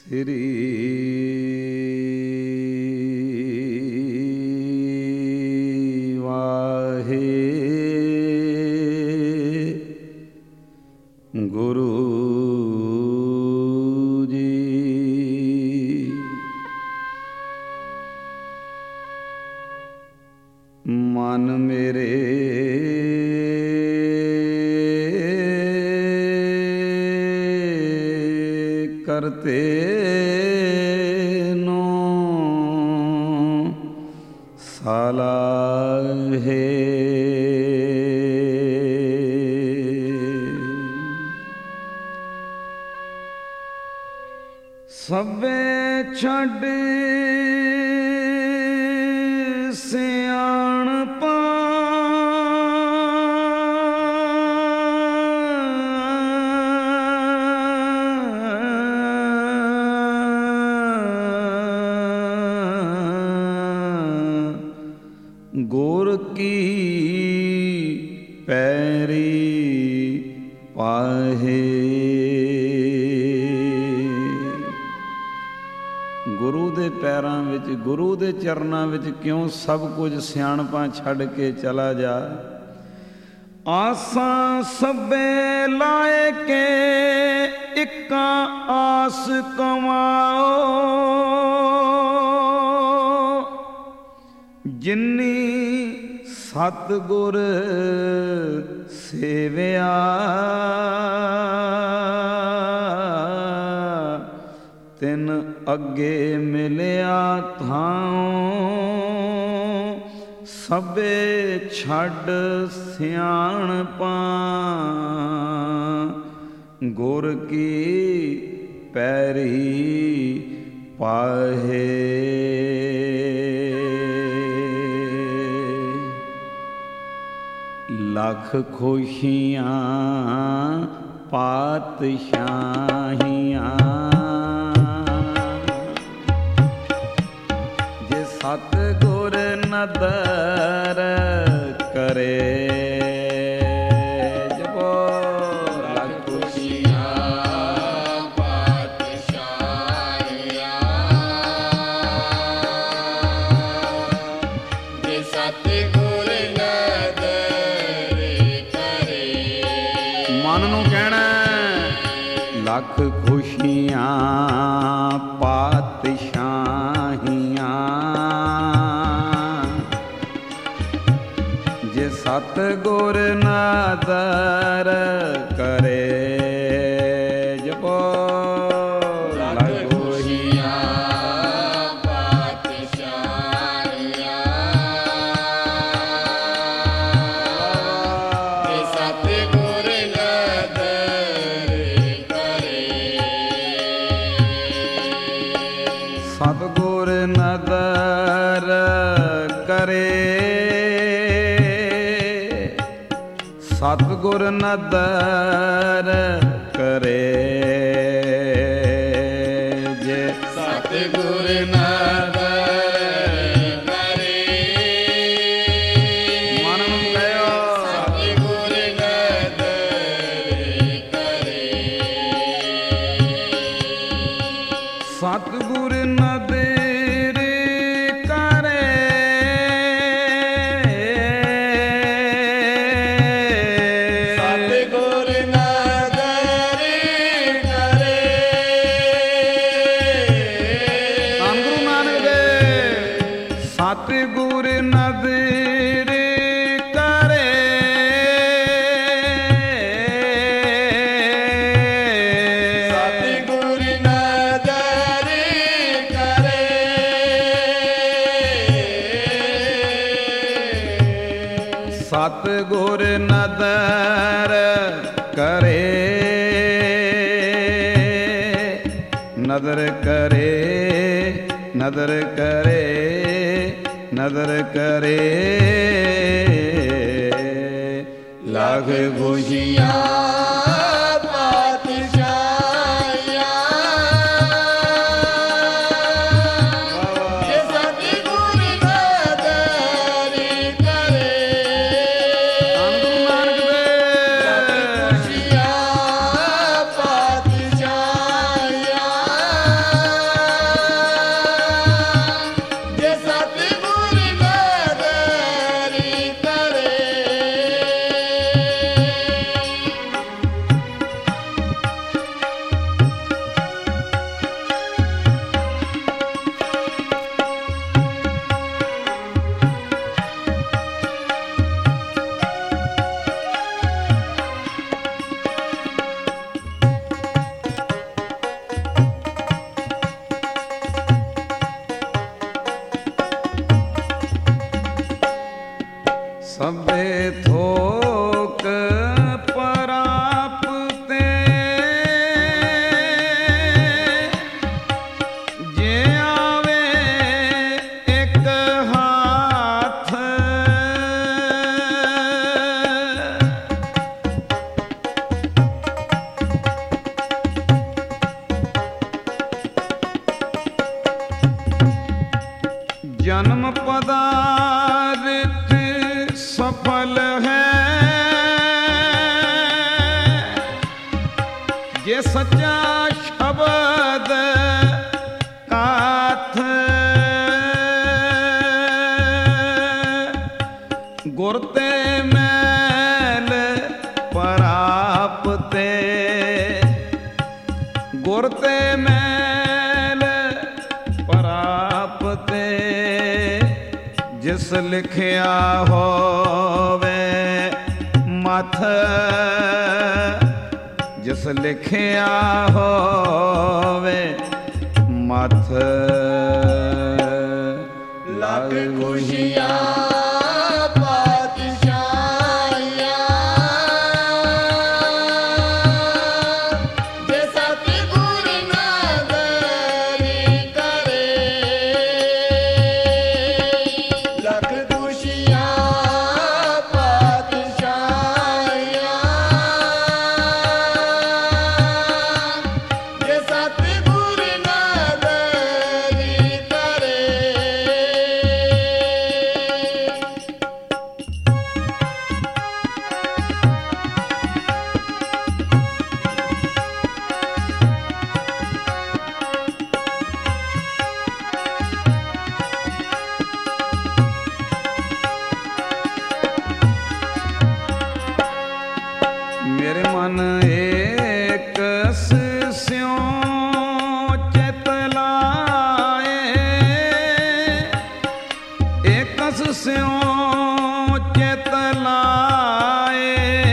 ਸ੍ਰੀ ਵਾਹਿਗੁਰੂ ਜੀ। ਮਨ ਮੇਰੇ ਕਰਤੇ ਨੂੰ ਸਲਾਹੇ। ਸਭੇ ਛੱਡ ਸਿਆਣਪਾਂ ਗੁਰ ਕੀ ਪੈਰੀ ਪਾਹੇ। ਗੁਰੂ ਦੇ ਪੈਰਾਂ ਵਿੱਚ, ਗੁਰੂ ਦੇ ਚਰਨਾਂ ਵਿੱਚ ਕਿਉਂ ਸਭ ਕੁਝ ਸਿਆਣਪਾਂ ਛੱਡ ਕੇ ਚਲਾ ਜਾ। ਆਸਾਂ ਸਭੇ ਲਾਏ ਕੇ ਇੱਕਾਂ ਆਸ ਕਮਾਓ। ਜਿਨੀ ਸਤਿਗੁਰ ਸੇਵਿਆ ਤਿਨ ਅੱਗੇ ਮਿਲਿਆ ਥਾਂ। ਸਭੇ ਛੱਡ ਸਿਆਣਪਾਂ ਗੁਰ ਕੀ ਪੈਰੀ ਪਾਹੇ। ਲੱਖ ਖੁਸ਼ੀਆਂ ਪਾਤਸ਼ਾਹੀਆਂ ਜੇ ਸਤਿਗੁਰ ਨਦਰ ਕਰੇ। ਜਪੋ ਲੱਖ ਖੁਸ਼ੀਆਂ ਪਾਤਸ਼ਾਹੀਆਂ ਜੇ ਸਤਿਗੁਰ ਨਦਰ ਕਰੇ। ਮਨ ਨੂੰ ਕਹਿਣਾ ਲੱਖ ਖੁਸ਼ੀਆਂ ਪਾਤਸ਼ਾਹੀਆਂ ਜੇ ਸਤਿਗੁਰ ਨਦਰ ਕਰੇ। ਜਪੋ ਲੱਖ ਖੁਸ਼ੀਆਂ ਪਾਤਸ਼ਾਹੀਆਂ ਜੇ ਸਤਿਗੁਰ ਨਦਰ ਕਰੇ। ਸਤਿਗੁਰ ਨਦਰ ਕਰੇ। ਸਤਿਗੁਰ ਨਦਰ ਕਰੇ। ਜੇ ਸਤਿਗੁਰ ਨਦਰ ਕਰੇ। ਮਨ ਨੂੰ ਕਹਿਓ ਸਤਿਗੁਰ ਨਦਰ ਕਰੇ। ਸਤਿਗੁਰ ਨਦਰ ਸਤਿਗੁਰ ਨਦਰ ਕਰੇ। ਸਤਿਗੁਰ ਨਦਰ ਕਰੇ। ਸਤਿਗੁਰ ਨਦਰ ਕਰੇ। ਨਦਰ ਕਰੇ। ਨਦਰ ਕਰੇ। ਨਦਰ ਕਰੇ। ਲੱਖ ਖੁਸ਼ੀਆਂ ਪਾਤਸ਼ਾਹੀਆਂ ਜੇ ਸਤਿਗੁਰ ਨਦਰ ਕਰੇ। ਧੰਨ ਗੁਰੂ ਨਾਨਕ ਦੇਵ। ਲੱਖ ਖੁਸ਼ੀਆਂ ਪਾਤਸ਼ਾਹੀਆਂ ਜਨਮ ਪਦਾਰਥ ਸਫਲ ਹੈ, ਜੇ ਸੱਚਾ ਸ਼ਬਦ ਕਾਥ, ਗੁਰ ਤੇ ਮੈਲ ਪਰਾਪਤੇ, ਗੁਰ ਤੇ ਮੈਲ ਪਰਾਪਤੇ, ਜਿਸ ਲਿਖਿਆ ਹੋਵੇ ਮਥ, ਜਿਸ ਲਿਖਿਆ ਹੋਵੇ ਮਥ, ਲੱਖ ਖੁਸ਼ੀਆਂ ਮੇਰੇ ਮਨ ਏਕ ਸਿਉ ਚਿਤ ਲਾਏ, ਏਕਸ ਸਿਉ ਚਿਤ ਲਾਏ,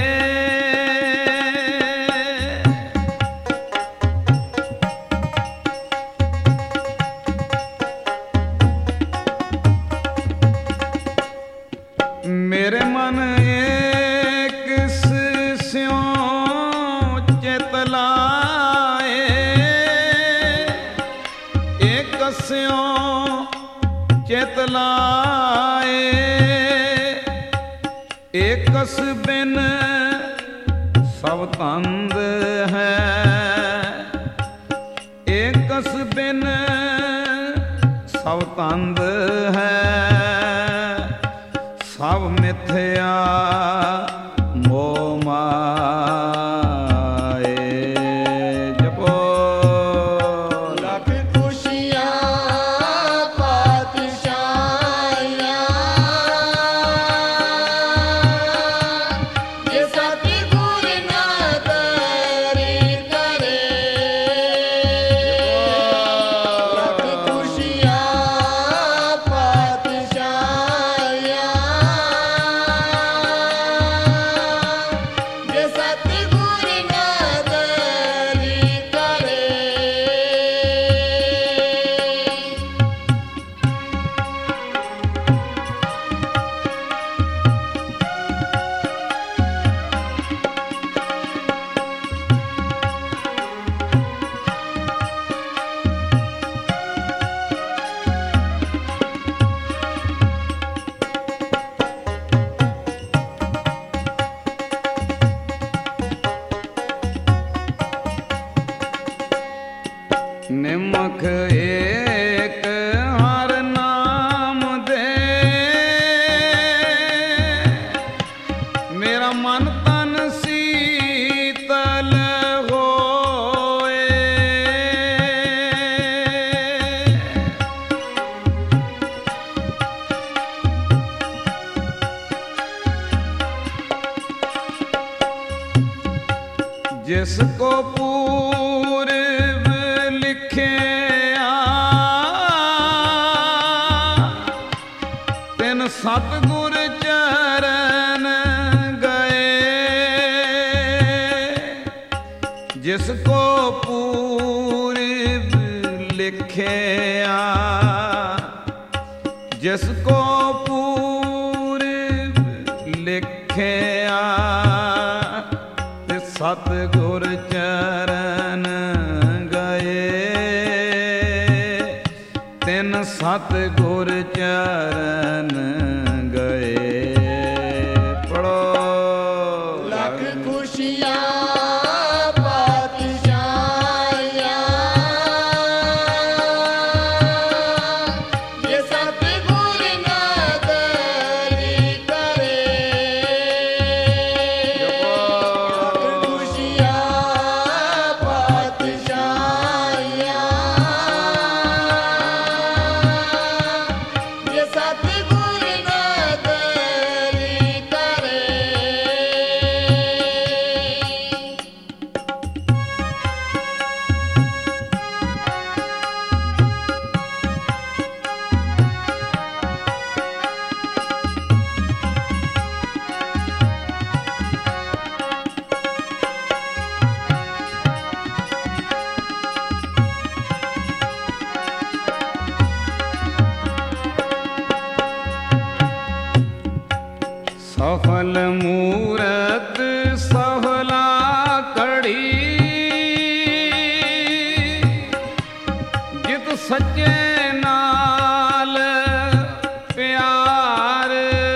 ਮੇਰੇ ਮਨ ਏਕ ਸਿਉ ਚਿਤ ਲਾਏ, ਏਕ ਸਿਉ ਚਿਤ ਲਾਏ, ਏਕਸ ਬਿਨ ਸਭ ਤੰਦ ਹੈ, ਏਕਸ ਬਿਨ ਸਭ ਤੰਦ ਹੈ, ਸਭ ਮਿਥਿਆ ਮੋਹ ਮਾਏ, ਜਪੋ ਲੱਖ ਖੁਸ਼ੀਆਂ ਪਾਤਸ਼ਾਹੀਆਂ, ਜੇ ਸਤਿਗੁਰ ਨਾਦਰੀ ਕਰੇ, ਲੱਖ ਖੁਸ਼ੀਆਂ ਪਾਤਸ਼ਾਹੀਆਂ, ਜੇ ਸਤਿਗੁਰ ਨਾਦਰੀ ਕਰੇ। ਨਿਮਖ ਏਕ ਹਰ ਨਾਮ ਦੇ, ਮੇਰਾ ਮਨ ਤਨ ਸੀਤਲ ਹੋਏ, ਜਿਸ ਕੋ ਪੂਰਬ ਲਿਖਿਆ, ਤਿਨ ਸਤਿਗੁਰ ਚਰਨ ਗਏ, ਜਿਸ ਕੋ ਪੂਰਬ ਲਿਖਿਆ, ਜਿਸ ਕੋ ਪੂਰਬ ਲਿਖਿਆ, ਤੇ ਸਤਿਗੁਰ ਚਰਨ ਗਏ, ਤਿਨ ਸਤਿਗੁਰ ਚਰਨ ਗਏ। ਪੜੋ ਲੱਖ ਖੁਸ਼ੀਆਂ ਪਾਤਸ਼ਾਹੀਆਂ, ਜੇ ਸਤਿਗੁਰ ਸਫਲ ਮੂਰਤ ਸਫਲਾ ਕੜੀ, ਜਿਤ ਸੱਚੇ ਨਾਲ ਪਿਆਰ।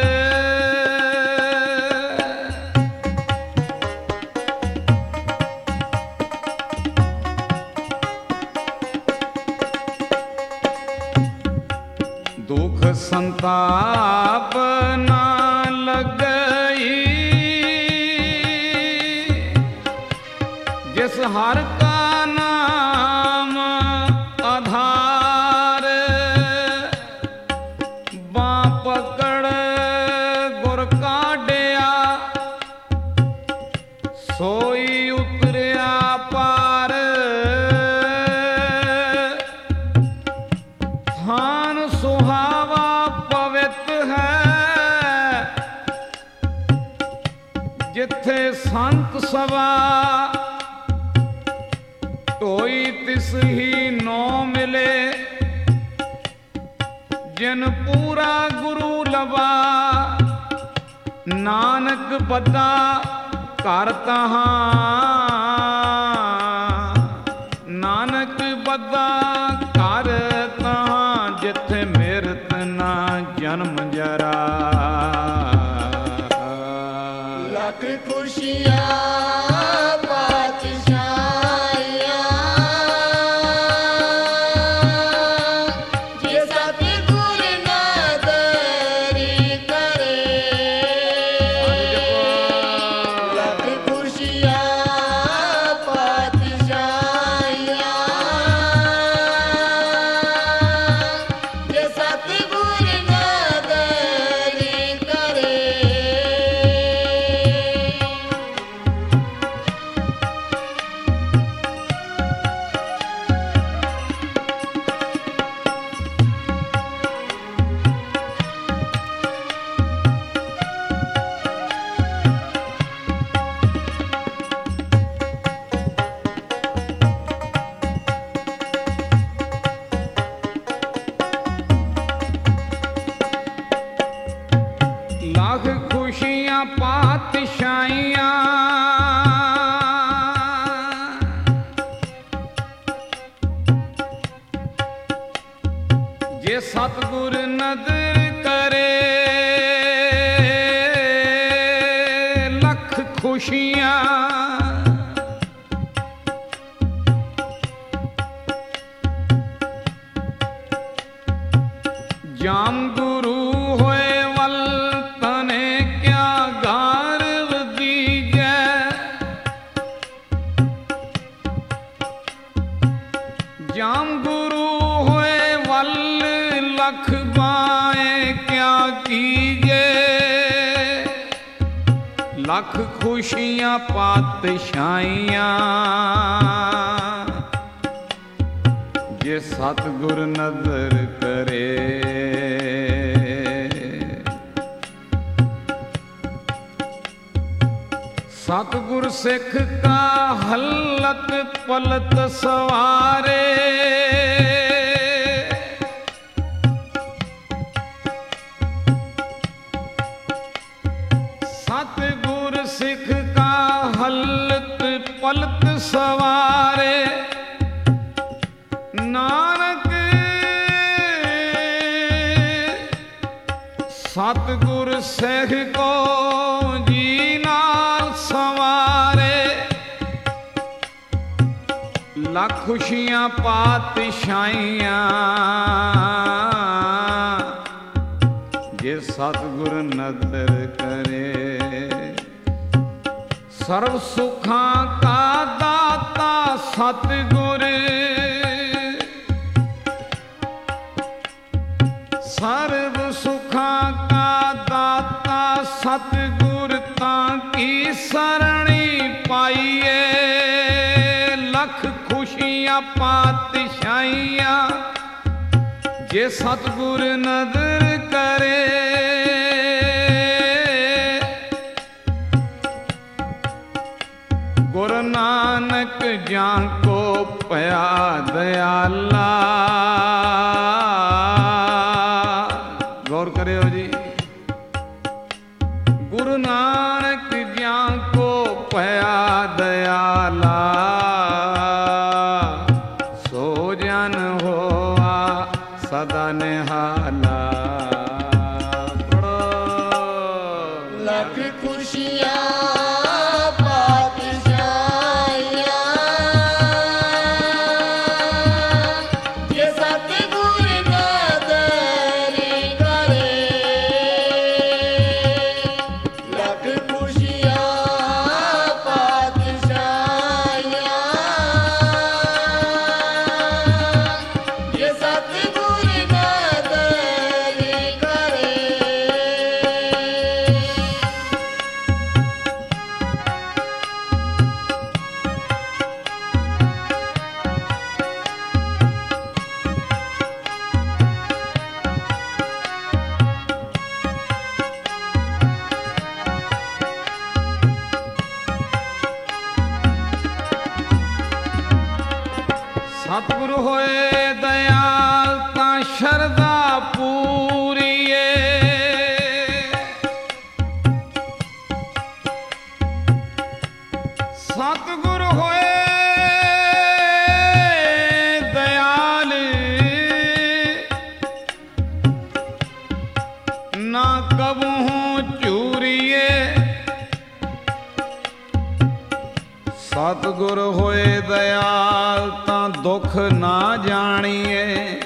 ਦੁਖ ਸੰਤਾਪ ਨਾ ਲੱਗਈ, ਜਿਸ ਹਰ ਕਾ ਨਾਮ ਆਧਾਰ। ਬਾਂਹ ਪਕੜ ਗੁਰ ਕਾਢਿਆ, ਸੋਈ ਉਤਰਿਆ ਪਾਰ। ਥਾਨ ਸੁਹਾਵਾ ਪਵਿੱਤ ਹੈ, ਜਿੱਥੇ ਸੰਤ ਸਭਾ। ਢੋਈ ਤਿਸ ਹੀ ਨੋ ਮਿਲੇ, ਜਿਨ ਪੂਰਾ ਗੁਰੂ ਲਵਾ। ਨਾਨਕ ਬੱਧਾ ਘਰ ਤਹਾਂ, ਨਾਨਕ ਬੱਧਾ ਘਰ ਤਹਾਂ। ਜਿੱਥੇ ਮਿਰਤ ਨਾ ਜਨਮ ਜਰਾ। ਲੱਖ ਖੁਸ਼ੀਆਂ ਪਾਤਸ਼ਾਹੀਆਂ, ਜੇ ਸਤਿਗੁਰ ਨਾਦਰੀ ਕਰੇ। ਲੱਖ ਖੁਸ਼ੀਆਂ ਪਾਤਸ਼ਾਹੀਆਂ, ਜੇ ਸਤਿਗੁਰ ਨਾਦਰੀ ਕਰੇ। ਲੱਖ ਖੁਸ਼ੀਆਂ ਪਾਤਸ਼ਾਹੀਆਂ, ਜੇ ਸਤਿਗੁਰ ਨਦਰ ਕਰੇ। ਲੱਖ ਖੁਸ਼ੀਆਂ ਜਾਮ ਗੁਰੂ ਹੋਏ ਵੱਲ, ਤਨੇ ਕਿਆ ਗਾਰਵ ਦੀਜੈ। ਜਾਮ ਗੁਰੂ ਹੋਏ ਵੱਲ, ਲਖ ਬਾਏ ਕਿਆ ਕੀਜੈ। ਲੱਖ ਖੁਸ਼ੀਆਂ ਪਾਤਸ਼ਾਹੀਆਂ, ਜੇ ਸਤਿਗੁਰ ਨਦਰ ਕਰੇ। ਸਤਿਗੁਰ ਸਿੱਖ ਕਾ ਹਲਤ ਪਲਤ ਸਵਾਰੇ। ਸਤਿਗੁਰ ਸਿੱਖ ਕਾ ਹਲਤ ਪਲਤ ਸਵਾਰੇ। ਨਾਨਕ ਸਤਿਗੁਰ ਸਿੱਖ ਕੋ ਜੀ ਨਾਲ ਸਵਾਰੇ। ਲੱਖ ਖੁਸ਼ੀਆਂ ਪਾਤਸ਼ਾਹੀਆਂ, ਜੇ ਸਤਿਗੁਰ ਨਦਰ ਕਰੇ। ਸਰਬ ਸੁਖਾਂ ਕਾ ਦਾਤਾ ਸਤਿਗੁਰ, ਸਰਬ ਸੁਖਾਂ ਕਾ ਦਾਤਾ ਸਤਿਗੁਰ। ਤਾਂ ਕੀ ਸਰਣੀ ਪਾਈਏ, ਲੱਖ ਖੁਸ਼ੀਆਂ ਪਾਤਸ਼ਾਹੀਆਂ, ਜੇ ਸਤਿਗੁਰ ਨਦਰ ਕਰੇ। ਗੁਰੂ ਨਾਨਕ ਜਾਂ ਕੋ ਪਿਆ ਦਇਆਲਾ। ਗੌਰ ਕਰਿਓ ਜੀ, ਗੁਰੂ ਦਿਆਲਾ ਪ੍ਰਣਾਮ। ਲੱਖ ਖੁਸ਼ੀਆਂ ਪਾਤਸ਼ਾਹੀਆਂ ਜੇ ਸਤਿਗੁਰ ਨਦਰ ਕਰੇ। ਲੱਖ ਖੁਸ਼ੀਆਂ ਪਾਤਸ਼ਾਹੀਆਂ ਜੇ ਸਤਿਗੁਰ ਨਦਰ ਕਰੇ। ਸਤਿਗੁਰ ਹੋਏ ਦਇਆਲ ਤਾਂ ਸ਼ਰਧਾ ਪੂਰੀਏ। ਸਤਿਗੁਰ ਹੋਏ ਦਇਆਲ ਨਾ ਕਬਹੂ ਝੂਰੀਏ। ਸਤਿਗੁਰ ਹੋਏ ਦਇਆਲ ਤਾਂ ਦੁੱਖ ਨਾ ਜਾਣੀਏ।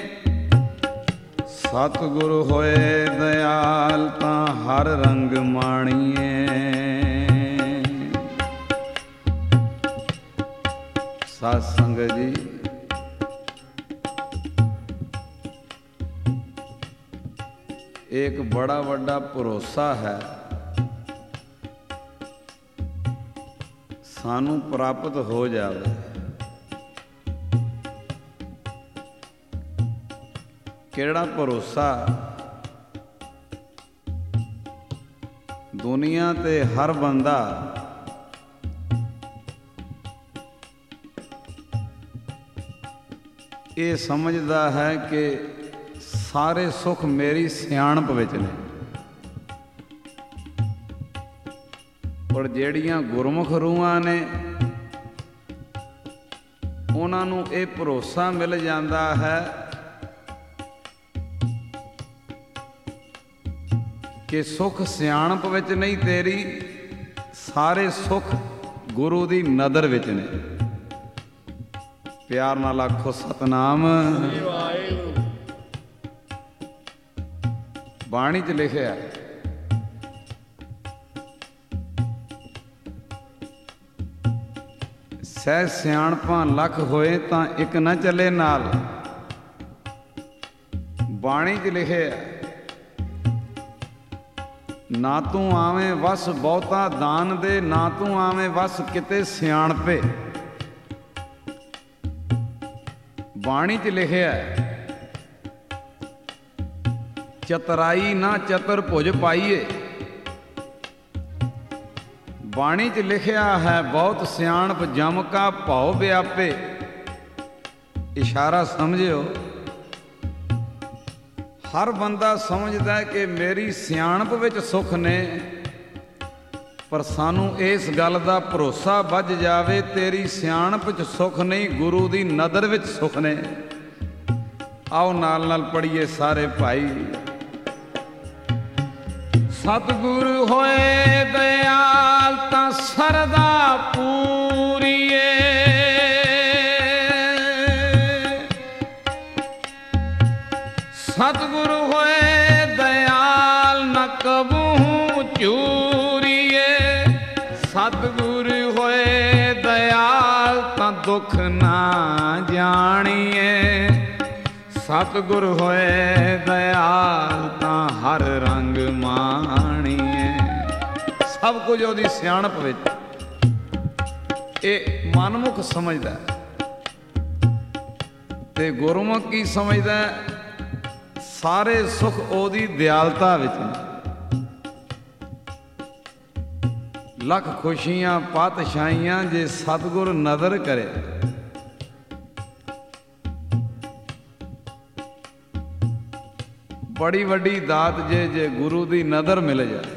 ਸਤਿਗੁਰ ਹੋਏ ਦਇਆਲ ਤਾਂ ਹਰ ਰੰਗ ਮਾਣੀਏ। ਸਾਧ ਸੰਗਤ ਜੀ, ਇੱਕ ਬੜਾ ਵੱਡਾ ਭਰੋਸਾ ਹੈ ਸਾਨੂੰ ਪ੍ਰਾਪਤ ਹੋ ਜਾਵੇ। ਕਿਹੜਾ ਭਰੋਸਾ? ਦੁਨੀਆ ਤੇ ਹਰ ਬੰਦਾ ਇਹ ਸਮਝਦਾ ਹੈ ਕਿ ਸਾਰੇ ਸੁੱਖ ਮੇਰੀ ਸਿਆਣਪ ਵਿੱਚ ਨੇ, ਪਰ ਜਿਹੜੀਆਂ ਗੁਰਮੁਖ ਰੂਹਾਂ ਨੇ ਉਹਨਾਂ ਨੂੰ ਇਹ ਭਰੋਸਾ ਮਿਲ ਜਾਂਦਾ ਹੈ ਕਿ ਸੁੱਖ ਸਿਆਣਪ ਵਿੱਚ ਨਹੀਂ ਤੇਰੀ, ਸਾਰੇ ਸੁੱਖ ਗੁਰੂ ਦੀ ਨਦਰ ਵਿੱਚ ਨੇ। ਪਿਆਰ ਨਾਲ ਆਖੋ ਸਤਨਾਮ। ਬਾਣੀ 'ਚ ਲਿਖਿਆ ਸਹਿ ਸਿਆਣਪਾਂ ਲੱਖ ਹੋਏ ਤਾਂ ਇੱਕ ਨਾ ਚੱਲੇ ਨਾਲ। ਬਾਣੀ 'ਚ ਲਿਖਿਆ ਨਾ ਤੂੰ ਆਵੇਂ ਵਸ ਬਹੁਤਾ ਦਾਨ ਦੇ, ਨਾ ਤੂੰ ਆਵੇਂ ਵਸ ਕਿਤੇ ਸਿਆਣਪੇ। ਬਾਣੀ 'ਚ ਲਿਖਿਆ ਚਤਰਾਈ ਨਾ ਚਤਰ ਭੁਜ ਪਾਈਏ। ਬਾਣੀ 'ਚ ਲਿਖਿਆ ਹੈ ਬਹੁਤ ਸਿਆਣਪ ਜਮ ਕਾ ਭਉ ਵਿਆਪੇ। ਇਸ਼ਾਰਾ ਸਮਝਿਓ, ਹਰ ਬੰਦਾ ਸਮਝਦਾ ਕਿ ਮੇਰੀ ਸਿਆਣਪ ਵਿੱਚ ਸੁੱਖ ਨੇ, ਪਰ ਸਾਨੂੰ ਇਸ ਗੱਲ ਦਾ ਭਰੋਸਾ ਵੱਜ ਜਾਵੇ ਤੇਰੀ ਸਿਆਣਪ 'ਚ ਸੁੱਖ ਨਹੀਂ, ਗੁਰੂ ਦੀ ਨਦਰ ਵਿੱਚ ਸੁੱਖ ਨੇ। ਆਓ ਨਾਲ ਨਾਲ ਪੜ੍ਹੀਏ ਸਾਰੇ ਭਾਈ। ਸਤਿਗੁਰ ਹੋਏ ਦਇਆਲ ਤਾਂ ਸਰਦਾ ਪੂਰੀਏ। ਸਤਿਗੁਰ ਹੋਏ ਦਇਆਲ ਨ ਕਬਹੂ ਝੂਰੀਏ। ਸਤਿਗੁਰ ਹੋਏ ਦਇਆਲ ਤਾਂ ਦੁੱਖ ਨਾ ਜਾਣੀਏ। ਸਤਿਗੁਰ ਹੋਏ ਦਇਆਲ ਤਾਂ ਹਰ ਰੰਗ ਮਾਣੀਏ। ਸਭ ਕੁਝ ਉਹਦੀ ਸਿਆਣਪ ਵਿੱਚ ਇਹ ਮਨਮੁਖ ਸਮਝਦਾ, ਤੇ ਗੁਰਮੁਖ ਕੀ ਸਮਝਦਾ? ਸਾਰੇ ਸੁੱਖ ਉਹਦੀ ਦਿਆਲਤਾ ਵਿੱਚ ਨੇ। ਲੱਖ ਖੁਸ਼ੀਆਂ ਪਾਤਸ਼ਾਹੀਆਂ ਜੇ ਸਤਿਗੁਰ ਨਦਰ ਕਰੇ। ਬੜੀ ਵੱਡੀ ਦਾਤ ਜੇ ਗੁਰੂ ਦੀ ਨਦਰ ਮਿਲ ਜਾਏ।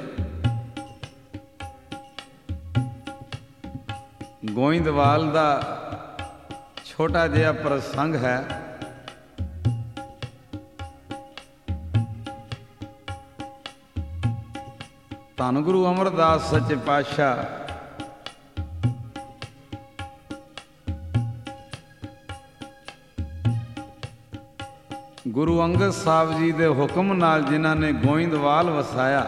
ਗੋਇੰਦਵਾਲ ਦਾ ਛੋਟਾ ਜਿਹਾ ਪ੍ਰਸੰਗ ਹੈ। ਧੰਨ ਗੁਰੂ ਅਮਰਦਾਸ ਸੱਚੇ ਪਾਤਸ਼ਾਹ ਗੁਰੂ ਅੰਗਦ ਸਾਹਿਬ ਜੀ ਦੇ ਹੁਕਮ ਨਾਲ ਜਿਨ੍ਹਾਂ ਨੇ ਗੋਇੰਦਵਾਲ ਵਸਾਇਆ,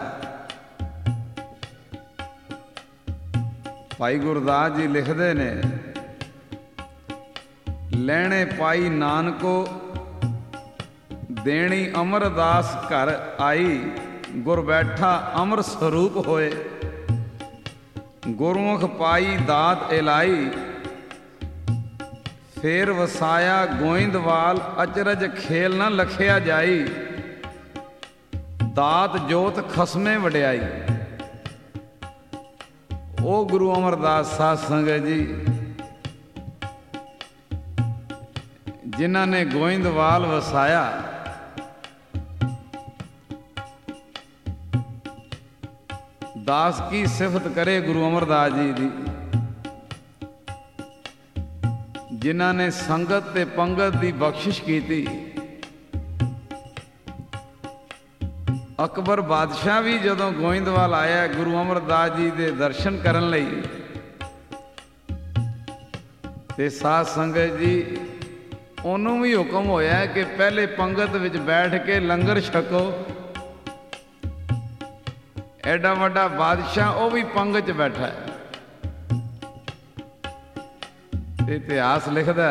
ਭਾਈ ਗੁਰਦਾਸ ਜੀ ਲਿਖਦੇ ਨੇ, ਲੈਣੇ ਪਾਈ ਨਾਨਕੋ ਦੇਣੀ ਅਮਰਦਾਸ ਘਰ ਆਈ, ਗੁਰ ਬੈਠਾ ਅਮਰ ਸਰੂਪ ਹੋਏ, ਗੁਰਮੁਖ ਪਾਈ ਦਾਤ ਇਲਾਈ, ਫੇਰ ਵਸਾਇਆ ਗੋਇੰਦਵਾਲ, ਅਚਰਜ ਖੇਲ ਨਾ ਲਖਿਆ ਜਾਈ, ਦਾਤ ਜੋਤ ਖਸਮੇ ਵਡਿਆਈ। ਉਹ ਗੁਰੂ ਅਮਰਦਾਸ ਸਾਧ ਸੰਗਤ ਜੀ ਜਿਨ੍ਹਾਂ ਨੇ ਗੋਇੰਦਵਾਲ ਵਸਾਇਆ, ਦਾਸ ਕੀ ਸਿਫਤ ਕਰੇ ਗੁਰੂ ਅਮਰਦਾਸ ਜੀ ਦੀ, ਜਿਨ੍ਹਾਂ ਨੇ ਸੰਗਤ ਤੇ ਪੰਗਤ ਦੀ ਬਖਸ਼ਿਸ਼ ਕੀਤੀ। ਅਕਬਰ ਬਾਦਸ਼ਾਹ ਵੀ ਜਦੋਂ ਗੋਇੰਦਵਾਲ ਆਇਆ ਗੁਰੂ ਅਮਰਦਾਸ ਜੀ ਦੇ ਦਰਸ਼ਨ ਕਰਨ ਲਈ, ਤੇ ਸਾਧ ਸੰਗਤ ਜੀ ਉਹਨੂੰ ਵੀ ਹੁਕਮ ਹੋਇਆ ਕਿ ਪਹਿਲੇ ਪੰਗਤ ਵਿੱਚ ਬੈਠ ਕੇ ਲੰਗਰ ਛਕੋ। ਐਡਾ ਵੱਡਾ ਬਾਦਸ਼ਾਹ ਉਹ ਵੀ ਪੰਗਤ 'ਚ ਬੈਠਾ ਹੈ। ਇਤਿਹਾਸ ਲਿਖਦਾ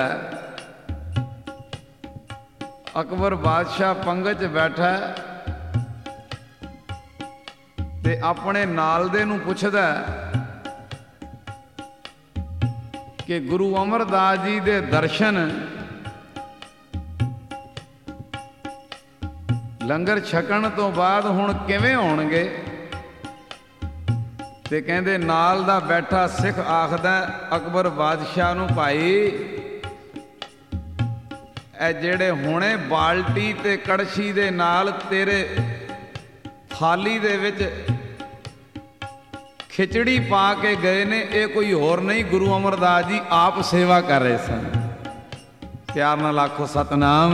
ਅਕਬਰ ਬਾਦਸ਼ਾਹ ਪੰਗਤ 'ਚ ਬੈਠਾ ਤੇ ਆਪਣੇ ਨਾਲ ਦੇ ਨੂੰ ਪੁੱਛਦਾ ਕਿ ਗੁਰੂ ਅਮਰਦਾਸ ਜੀ ਦੇ ਦਰਸ਼ਨ ਲੰਗਰ ਛਕਣ ਤੋਂ ਬਾਅਦ ਹੁਣ ਕਿਵੇਂ ਹੋਣਗੇ? ਤੇ ਕਹਿੰਦੇ ਨਾਲ ਦਾ ਬੈਠਾ ਸਿੱਖ ਆਖਦਾ ਅਕਬਰ ਬਾਦਸ਼ਾਹ ਨੂੰ, ਭਾਈ ਇਹ ਜਿਹੜੇ ਹੁਣੇ ਬਾਲਟੀ ਤੇ ਕੜਛੀ ਦੇ ਨਾਲ ਤੇਰੇ ਥਾਲੀ ਦੇ ਵਿੱਚ ਖਿਚੜੀ ਪਾ ਕੇ ਗਏ ਨੇ, ਇਹ ਕੋਈ ਹੋਰ ਨਹੀਂ, ਗੁਰੂ ਅਮਰਦਾਸ ਜੀ ਆਪ ਸੇਵਾ ਕਰ ਰਹੇ ਸਨ। ਪਿਆਰ ਨਾਲ ਆਖੋ ਸਤਨਾਮ।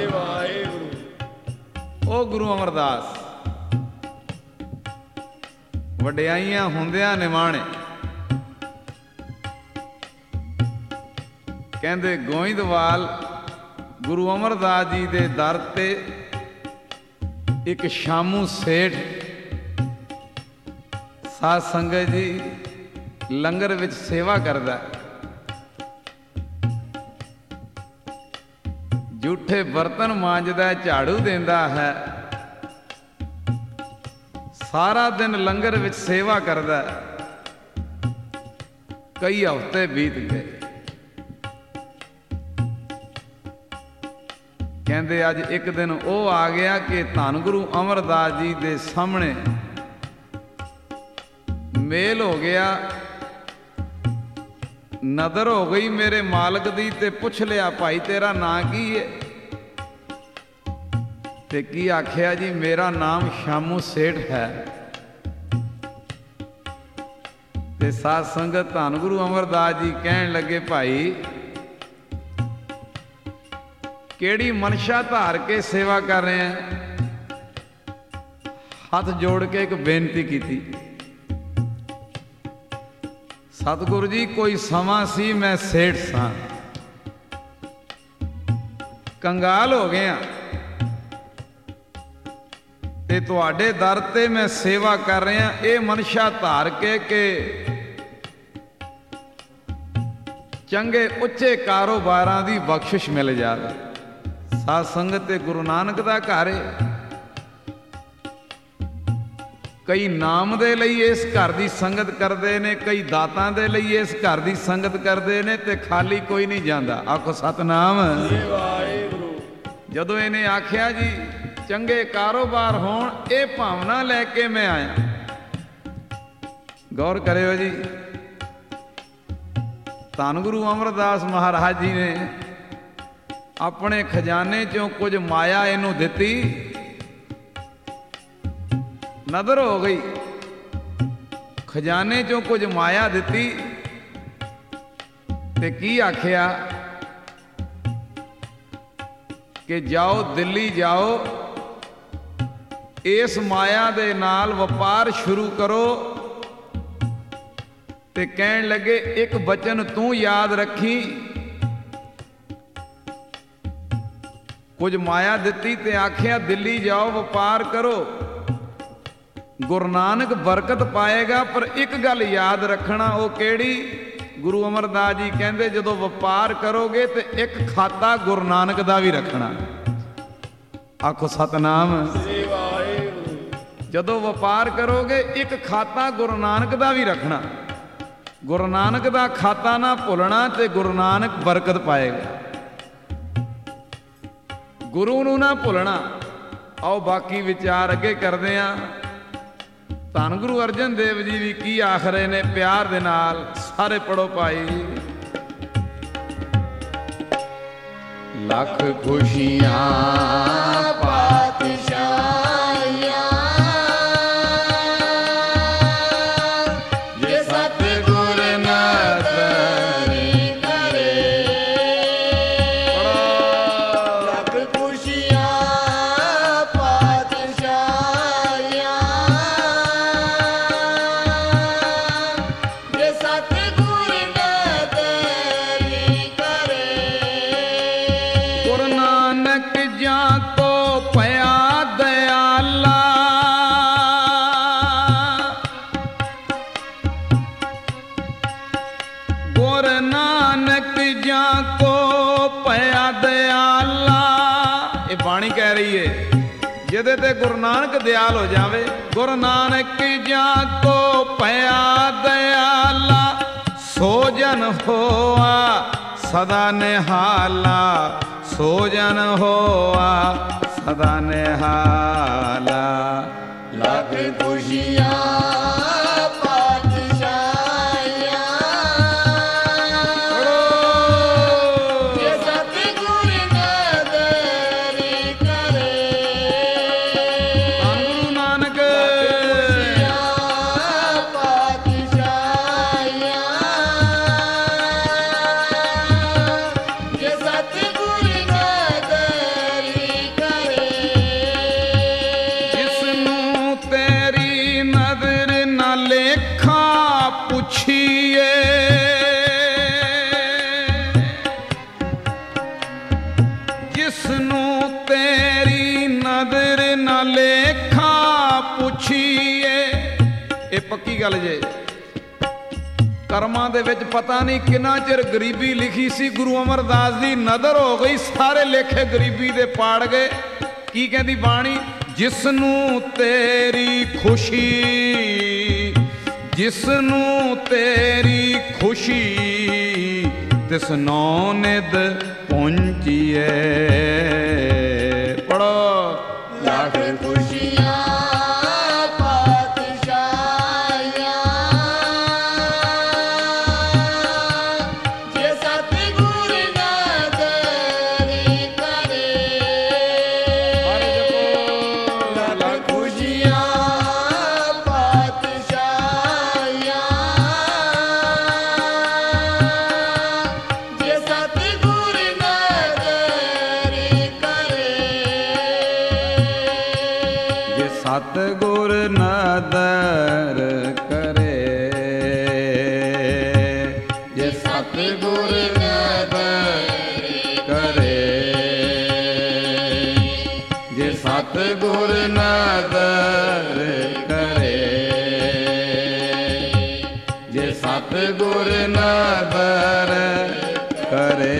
ਉਹ ਗੁਰੂ ਅਮਰਦਾਸ ਵਡਿਆਈਆਂ ਹੁੰਦਿਆਂ ਨਿਮਾਣੇ, ਕਹਿੰਦੇ ਗੋਇੰਦਵਾਲ ਗੁਰੂ ਅਮਰਦਾਸ ਜੀ ਦੇ ਦਰ ਤੇ ਇੱਕ ਸ਼ਾਮੂ ਸੇਠ ਸਾਧ ਸੰਗਤ ਜੀ ਲੰਗਰ ਵਿੱਚ ਸੇਵਾ ਕਰਦਾ, ਜੂਠੇ ਬਰਤਨ ਮਾਂਜਦਾ, ਝਾੜੂ ਦਿੰਦਾ ਹੈ, ਸਾਰਾ ਦਿਨ ਲੰਗਰ ਵਿੱਚ ਸੇਵਾ ਕਰਦਾ। ਕਈ ਹਫ਼ਤੇ ਬੀਤ ਗਏ। ਕਹਿੰਦੇ ਅੱਜ ਇੱਕ ਦਿਨ ਉਹ ਆ ਗਿਆ ਕਿ ਧੰਨ ਗੁਰੂ ਅਮਰਦਾਸ ਜੀ ਦੇ ਸਾਹਮਣੇ ਮੇਲ ਹੋ ਗਿਆ, ਨਦਰ ਹੋ ਗਈ ਮੇਰੇ ਮਾਲਕ ਦੀ, ਤੇ ਪੁੱਛ ਲਿਆ ਭਾਈ ਤੇਰਾ ਨਾਂ ਕੀ ਹੈ? ਤੇ ਕੀ ਆਖਿਆ ਜੀ ਮੇਰਾ ਨਾਮ ਸ਼ਾਮੂ ਸੇਠ ਹੈ। ਤੇ ਸਾਧ ਸੰਗਤ ਧੰਨ ਗੁਰੂ ਅਮਰਦਾਸ ਜੀ ਕਹਿਣ ਲੱਗੇ, ਭਾਈ ਕਿਹੜੀ ਮਨਸ਼ਾ ਧਾਰ ਕੇ ਸੇਵਾ ਕਰ ਰਹੇ ਆ? ਹੱਥ ਜੋੜ ਕੇ ਇੱਕ ਬੇਨਤੀ ਕੀਤੀ, ਸਤਿਗੁਰੂ ਜੀ ਕੋਈ ਸਮਾਂ ਸੀ ਮੈਂ ਸੇਠ ਸਾਂ, ਕੰਗਾਲ ਹੋ ਗਿਆ ਤੇ ਤੁਹਾਡੇ ਦਰ ਤੇ ਮੈਂ ਸੇਵਾ ਕਰ ਰਿਹਾ, ਇਹ ਮਨਸ਼ਾ ਧਾਰ ਕੇ ਕਿ ਚੰਗੇ ਉੱਚੇ ਕਾਰੋਬਾਰਾਂ ਦੀ ਬਖਸ਼ਿਸ਼ ਮਿਲ ਜਾਵੇ। ਸਾਧ ਸੰਗਤ ਤੇ ਗੁਰੂ ਨਾਨਕ ਦਾ ਘਰ ਹੈ। ਕਈ ਨਾਮ ਦੇ ਲਈ ਇਸ ਘਰ ਦੀ ਸੰਗਤ ਕਰਦੇ ਨੇ, ਕਈ ਦਾਤਾਂ ਦੇ ਲਈ ਇਸ ਘਰ ਦੀ ਸੰਗਤ ਕਰਦੇ ਨੇ, ਤੇ ਖਾਲੀ ਕੋਈ ਨਹੀਂ ਜਾਂਦਾ। ਆਖੋ ਸਤਨਾਮ। ਜਦੋਂ ਇਹਨੇ ਆਖਿਆ ਜੀ ਚੰਗੇ ਕਾਰੋਬਾਰ ਹੋਣ, ਇਹ ਭਾਵਨਾ ਲੈ ਕੇ ਮੈਂ ਆਇਆ। ਗੌਰ ਕਰਿਓ ਜੀ, ਧੰਨ ਗੁਰੂ ਅਮਰਦਾਸ ਮਹਾਰਾਜ ਜੀ ਨੇ ਆਪਣੇ ਖਜ਼ਾਨੇ ਚੋਂ ਕੁਝ ਮਾਇਆ ਇਹਨੂੰ ਦਿੱਤੀ, ਨਦਰ ਹੋ ਗਈ, ਖਜ਼ਾਨੇ ਚੋਂ ਕੁਝ ਮਾਇਆ ਦਿੱਤੀ, ਤੇ ਕੀ ਆਖਿਆ ਕਿ ਜਾਓ ਦਿੱਲੀ ਜਾਓ ਇਸ ਮਾਇਆ ਦੇ ਨਾਲ ਵਪਾਰ ਸ਼ੁਰੂ ਕਰੋ। ਤੇ ਕਹਿਣ ਲੱਗੇ ਇੱਕ ਬਚਨ ਤੂੰ ਯਾਦ ਰੱਖੀ, ਕੁਝ ਮਾਇਆ ਦਿੱਤੀ ਤੇ ਆਖਿਆ ਦਿੱਲੀ ਜਾਓ ਵਪਾਰ ਕਰੋ, ਗੁਰੂ ਨਾਨਕ ਬਰਕਤ ਪਾਏਗਾ। ਪਰ ਇੱਕ ਗੱਲ ਯਾਦ ਰੱਖਣਾ, ਉਹ ਕਿਹੜੀ? ਗੁਰੂ ਅਮਰਦਾਸ ਜੀ ਕਹਿੰਦੇ ਜਦੋਂ ਵਪਾਰ ਕਰੋਗੇ ਤੇ ਇੱਕ ਖਾਤਾ ਗੁਰੂ ਨਾਨਕ ਦਾ ਵੀ ਰੱਖਣਾ। ਆਖੋ ਸਤਨਾਮ। ਜਦੋਂ ਵਪਾਰ ਕਰੋਗੇ ਇੱਕ ਖਾਤਾ ਗੁਰੂ ਨਾਨਕ ਦਾ ਵੀ ਰੱਖਣਾ। ਗੁਰੂ ਨਾਨਕ ਦਾ ਖਾਤਾ ਨਾ ਭੁੱਲਣਾ ਤੇ ਗੁਰੂ ਨਾਨਕ ਬਰਕਤ ਪਾਏਗਾ। ਗੁਰੂ ਨੂੰ ਨਾ ਭੁੱਲਣਾ। ਆਓ ਬਾਕੀ ਵਿਚਾਰ ਅੱਗੇ ਕਰਦੇ ਆਂ। ਧੰਨ ਗੁਰੂ ਅਰਜਨ ਦੇਵ ਜੀ ਵੀ ਕੀ ਆਖ ਰਹੇ ਨੇ ਪਿਆਰ ਦੇ ਨਾਲ, ਸਾਰੇ ਪੜੋ ਭਾਈ। ਲੱਖ ਖੁਸ਼ੀਆਂ ਪਾਤਸ਼ਾਹੀਆਂ ਜੇ ਸਤਿਗੁਰ ਨਦਰ ਕਰੇ, ਲੱਖ ਖੁਸ਼ੀਆਂ ਪਾਤਸ਼ਾਹੀਆਂ ਜੇ ਸਤਿਗੁਰ ਨਦਰ ਕਰੇ। ਗੁਰੂ ਨਾਨਕ ਜਾਂ ਕੋ ਭਇਆ ਦਇਆਲਾ, ਗੁਰੂ ਨਾਨਕ ਜਾਂ ਕੋ ਭਇਆ ਦਇਆਲਾ। ਇਹ ਬਾਣੀ ਕਹਿ ਰਹੀ ਏ ਜਿਹਦੇ ਤੇ ਗੁਰੂ ਨਾਨਕ ਦਿਆਲ ਹੋ ਜਾਵੇ। ਗੁਰੂ ਨਾਨਕ ਜਾਂ ਕੋ ਭਇਆ ਦਇਆਲਾ, ਸੋ ਜਨ ਹੋਆ ਸਦਾ ਨਿਹਾਲਾ, ਸੋ ਜਨ ਹੋਆ ਸਦਾ ਨਿਹਾਲਾ। ਲੱਖ ਖੁਸ਼ੀਆਂ ਪਾਤਸ਼ਾਹੀਆਂ ਜੇ ਸਤਿਗੁਰ ਨਦਰ ਕਰੇ। ਧੰਨ ਗੁਰੂ ਨਾਨਕ। ਖੁਸ਼ੀਆਂ ਪਾਤਸ਼ਾਹੀਆਂ ਜੇ ਸਤਿਗੁਰ ਨਦਰ ਕਰੇ। ਜਿਸਨੂੰ ਤੇਰੀ ਨਜ਼ਰ ਨਾ ਲੇਖਾ ਪੁੱਛੀਏ, ਜਿਸਨੂੰ ਤੇਰੀ ਨਜ਼ਰ ਨਾ ਲੇਖਾ ਪੁੱਛੀਏ। ਇਹ ਪੱਕੀ ਗੱਲ ਜੇ। ਕਰਮਾਂ ਦੇ ਵਿੱਚ ਪਤਾ ਨਹੀਂ ਕਿੰਨਾ ਚਿਰ ਗਰੀਬੀ ਲਿਖੀ ਸੀ, ਗੁਰੂ ਅਮਰਦਾਸ ਦੀ ਨਜ਼ਰ ਹੋ ਗਈ, ਸਾਰੇ ਲੇਖੇ ਗਰੀਬੀ ਦੇ ਪਾੜ ਗਏ। ਕੀ ਕਹਿੰਦੀ ਬਾਣੀ? ਜਿਸਨੂੰ ਤੇਰੀ ਖੁਸ਼ੀ, ਜਿਸਨੂੰ ਤੇਰੀ ਖੁਸ਼ੀ, ਤਿਸ ਨੌ ਨਿਧ ਪਹੁੰਚੀਏ। ਪੜੋ। ਲੱਖ ਖੁਸ਼ੀਆਂ ਪਾਤਸ਼ਾਹੀਆਂ ਜੇ ਸਤਿਗੁਰ ਨਦਰ ਕਰੇ। ਲੱਖ ਖੁਸ਼ੀਆਂ ਪਾਤਸ਼ਾਹੀਆਂ ਜੇ ਸਤਿਗੁਰ ਨਦਰ ਕਰੇ। ਜੇ ਸਤਿਗੁਰ ਨਦਰ ਕਰੇ, ਜੇ ਸਤਿਗੁਰ ਨਦਰ ਕਰੇ, ਜੇ ਸਤਿਗੁਰ ਨਦਰ ਕਰੇ, ਜੇ ਸਤਿਗੁਰ ਨਦਰ ਕਰੇ।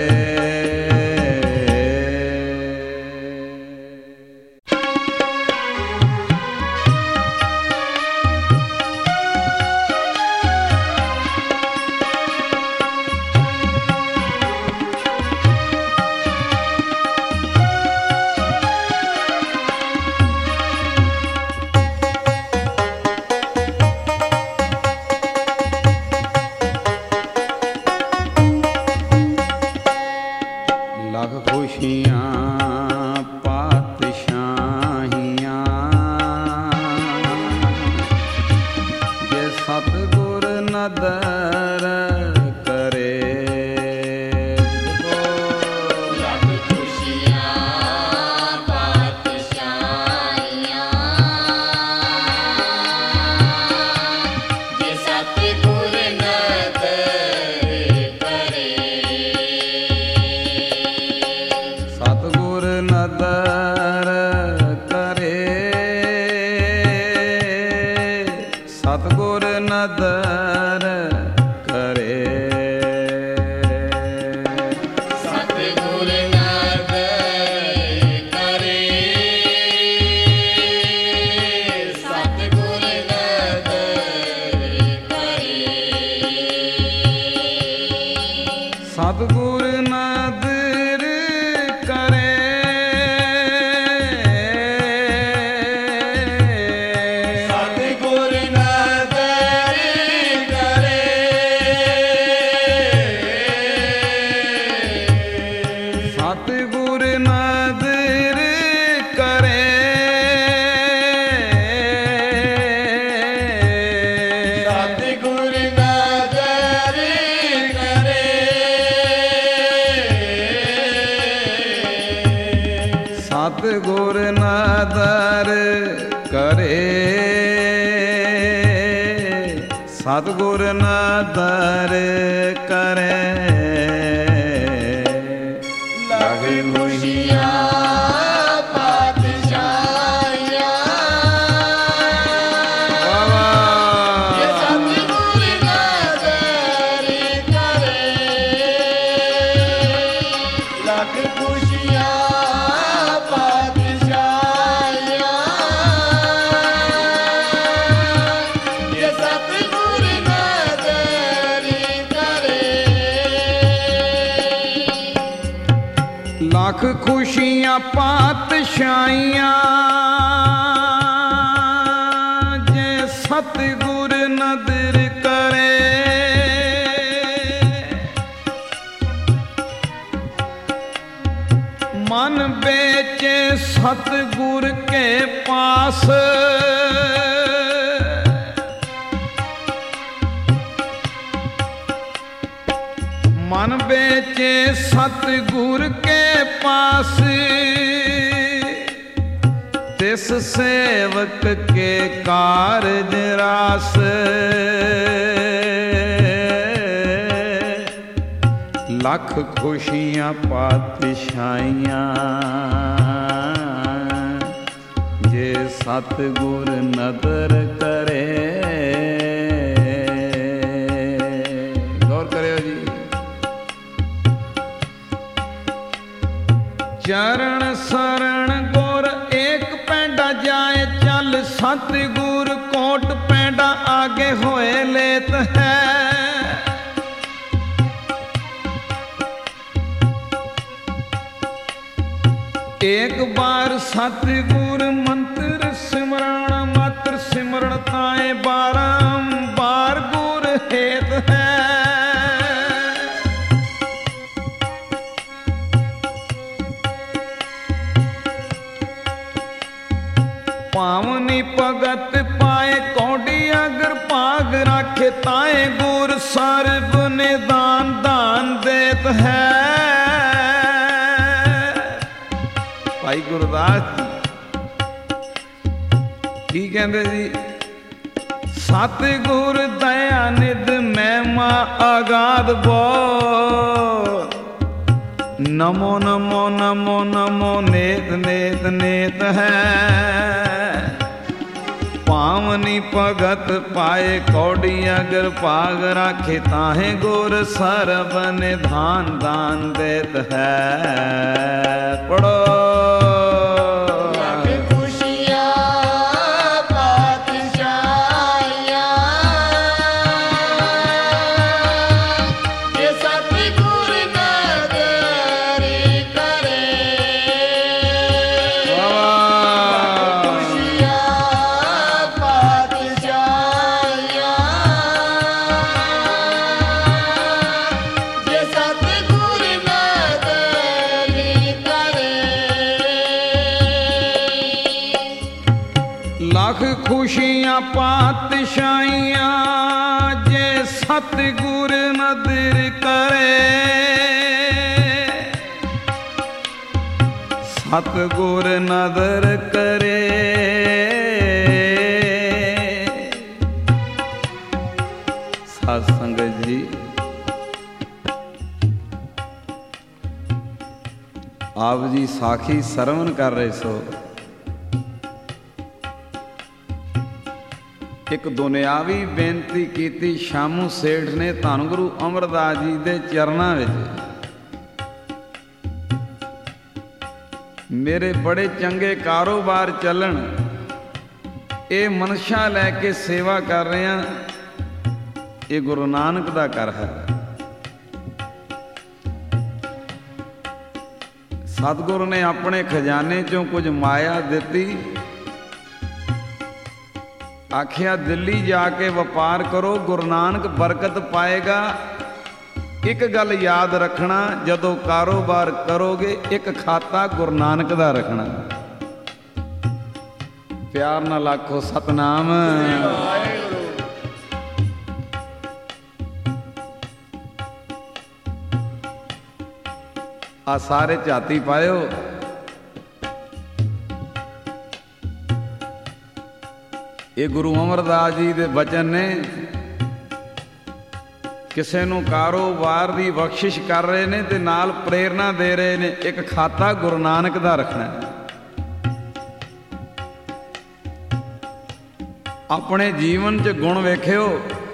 ਸਤਿਗੁਰ ਨਦਰ ਕਰੇ। ਸਤਿਗੁਰ ਨਦਰ ਕਰੇ, ਸਤਿਗੁਰ ਨਦਰ ਕਰੇ, ਸਤਿਗੁਰ ਨਦਰ ਕਰੇ। ਸਤਿਗੁਰ ਨਦਰ ਕਰੇ, ਸਤਿਗੁਰ ਨਦਰ ਕਰੇ। ਸਤਿਗੁਰ ਨਦਰ ਕਰੇ, ਸਤਿਗੁਰ ਨਦਰ ਕਰੇ। ਸਤਿਗੁਰ ਨਦਰ ਕਰੇ। ਲਗ ਖੁਸ਼ੀਆਂ ਪਾਤਸ਼ਾਹੀਆਂ, ਜੇ ਸਤਿਗੁਰ ਨਦਰ ਕਰੇ। ਲਗ ਖੁਸ਼ੀਆਂ ਪਾਤਸ਼ਾਹੀਆਂ, ਜੇ ਸਤਿਗੁਰ ਨਦਰ ਕਰੇ। ਲੱਖ ਖੁਸ਼ੀਆਂ ਪਾਤਸ਼ਾਹੀਆਂ, ਜੇ ਸਤਿਗੁਰ ਨਦਰ ਕਰੇ। ਮਨ ਵੇਚੇ ਸਤਿਗੁਰ ਕੇ ਪਾਸ, ਮਨ ਵੇਚੇ ਸਤਿਗੁਰ ਕੇ ਪਾਸ। ਤਿਸ ਸੇਵਕ ਕੇ ਕਾਰਜ ਰਾਸ। ਲੱਖ ਖੁਸ਼ੀਆਂ ਪਾਤਸ਼ਾਹੀਆਂ, ਜੇ ਸਤਿਗੁਰ ਨਦਰ ਕਰੇ। ਗੌਰ ਕਰਿਓ ਜੀ। ਚਰਨ ਸਰਣ ਗੁਰ ਏਕ ਪੈਂਡਾ ਜਾਏ ਚੱਲ, ਸਤਿਗੁਰ ਕੋਟ ਪੈਂਡਾ ਆਗੇ ਹੋਏ ਲੇਤ ਹੈ। ਏਕ ਬਾਰ ਸਤਿਗੁਰ ਮੰਤਰ ਸਿਮਰਨ, ਮਾਤਰ ਸਿਮਰਨ ਤਾਏ ਬਾਰੰਬਾਰ ਗੁਰ ਹੇਤ ਹੈ। ਪਾਵਨੀ ਭਗਤ ਪਾਏ ਕੌਡੀ ਅਗਰ ਭਾਗ ਰਾਖੇ, ਤਾਏ ਗੁਰ ਸਰਬ ਨਿਦਾਨ ਦਾਨ ਦੇਤ ਹੈ। ਭਾਈ ਗੁਰਦਾਸ ਜੀ ਕੀ ਕਹਿੰਦੇ ਜੀ? ਸਤਿਗੁਰ ਦਇਆ ਨਿਧ ਮਹਿਮਾ ਆਗਾਦ ਬੋ, ਨਮੋ ਨਮੋ ਨਮੋ ਨਮੋ ਨੇਤ ਨੇਤ ਨੇਤ ਹੈ। ਪਾਵਨੀ ਭਗਤ ਪਾਏ ਕੌਡੀ ਅਗਰ ਭਾਗ ਰਾਖੇ, ਤਾਹੇ ਗੁਰ ਸਰਬ ਨਿਧਾਨ ਦਾਨ ਦੇਤ ਹੈ। ਪੜੋ। ਲਗ ਖੁਸ਼ੀਆਂ ਪਾਤਸ਼ਾਹੀਆਂ, ਜੇ ਸਤਿਗੁਰ ਨਦਰ ਕਰੇ। ਲਗ ਖੁਸ਼ੀਆਂ ਪਾਤਸ਼ਾਹੀਆਂ, ਜੇ ਸਤਿਗੁਰ ਨਦਰ ਕਰੇ। ਲੱਖ ਖੁਸ਼ੀਆਂ ਪਾਤਸ਼ਾਹੀਆਂ, ਜੇ ਸਤਿਗੁਰ ਨਦਰ ਕਰੇ। ਸਤਿਗੁਰ ਨਦਰ ਕਰੇ। ਸਾਧ ਸੰਗਤ ਜੀ, ਆਪ ਜੀ ਸਾਖੀ ਸਰਵਣ ਕਰ ਰਹੇ ਸੋ। ਇੱਕ ਦੁਨਿਆਵੀ ਬੇਨਤੀ ਕੀਤੀ ਸ਼ਾਮੂ ਸੇਠ ਨੇ ਧੰਨ ਗੁਰੂ ਅਮਰਦਾਸ ਜੀ ਦੇ ਚਰਨਾਂ ਵਿੱਚ। ਮੇਰੇ ਬੜੇ ਚੰਗੇ ਕਾਰੋਬਾਰ ਚੱਲਣ, ਇਹ ਮਨਸ਼ਾ ਲੈ ਕੇ ਸੇਵਾ ਕਰ ਰਹੇ ਹਾਂ, ਇਹ ਗੁਰੂ ਨਾਨਕ ਦਾ ਘਰ ਹੈ। ਸਤਿਗੁਰੂ ਨੇ ਆਪਣੇ ਖਜ਼ਾਨੇ ਚੋਂ ਕੁਝ ਮਾਇਆ ਦਿੱਤੀ, ਆਖਿਆ ਦਿੱਲੀ ਜਾ ਕੇ ਵਪਾਰ ਕਰੋ, ਗੁਰੂ ਨਾਨਕ ਬਰਕਤ ਪਾਏਗਾ। ਇੱਕ ਗੱਲ ਯਾਦ ਰੱਖਣਾ, ਜਦੋਂ ਕਾਰੋਬਾਰ ਕਰੋਗੇ ਇੱਕ ਖਾਤਾ ਗੁਰੂ ਨਾਨਕ ਦਾ ਰੱਖਣਾ। ਪਿਆਰ ਨਾਲ ਆਖੋ ਸਤਨਾਮ। ਆ ਸਾਰੇ ਝਾਤੀ ਪਾਇਓ। ਇਹ ਗੁਰੂ ਅਮਰਦਾਸ ਜੀ ਦੇ ਬਚਨ ਨੇ। ਕਿਸੇ ਨੂੰ ਕਾਰੋਬਾਰ ਦੀ ਬਖਸ਼ਿਸ਼ ਕਰ ਰਹੇ ਨੇ ਤੇ ਨਾਲ ਪ੍ਰੇਰਨਾ ਦੇ ਰਹੇ ਨੇ, ਇੱਕ ਖਾਤਾ ਗੁਰੂ ਨਾਨਕ ਦਾ ਰੱਖਣਾ। ਆਪਣੇ ਜੀਵਨ 'ਚ ਗੁਣ ਵੇਖਿਓ।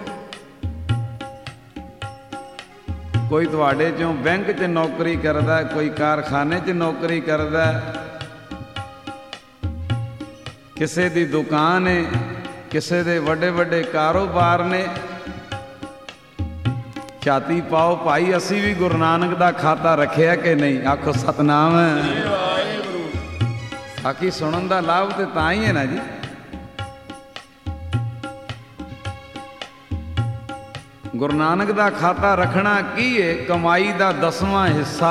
ਕੋਈ ਤੁਹਾਡੇ ਚੋਂ ਬੈਂਕ 'ਚ ਨੌਕਰੀ ਕਰਦਾ, ਕੋਈ ਕਾਰਖਾਨੇ 'ਚ ਨੌਕਰੀ ਕਰਦਾ, ਕਿਸੇ ਦੀ ਦੁਕਾਨ ਹੈ, ਕਿਸੇ ਦੇ ਵੱਡੇ ਵੱਡੇ ਕਾਰੋਬਾਰ ਨੇ। ਛਾਤੀ ਪਾਓ ਭਾਈ, ਅਸੀਂ ਵੀ ਗੁਰੂ ਨਾਨਕ ਦਾ ਖਾਤਾ ਰੱਖਿਆ ਕਿ ਨਹੀਂ? ਆਖੋ ਸਤਨਾਮ। ਸਾਖੀ ਸੁਣਨ ਦਾ ਲਾਭ ਤੇ ਤਾਂ ਹੀ ਹੈ ਨਾ ਜੀ। ਗੁਰੂ ਨਾਨਕ ਦਾ ਖਾਤਾ ਰੱਖਣਾ ਕੀ ਹੈ? ਕਮਾਈ ਦਾ 10ਵਾਂ ਹਿੱਸਾ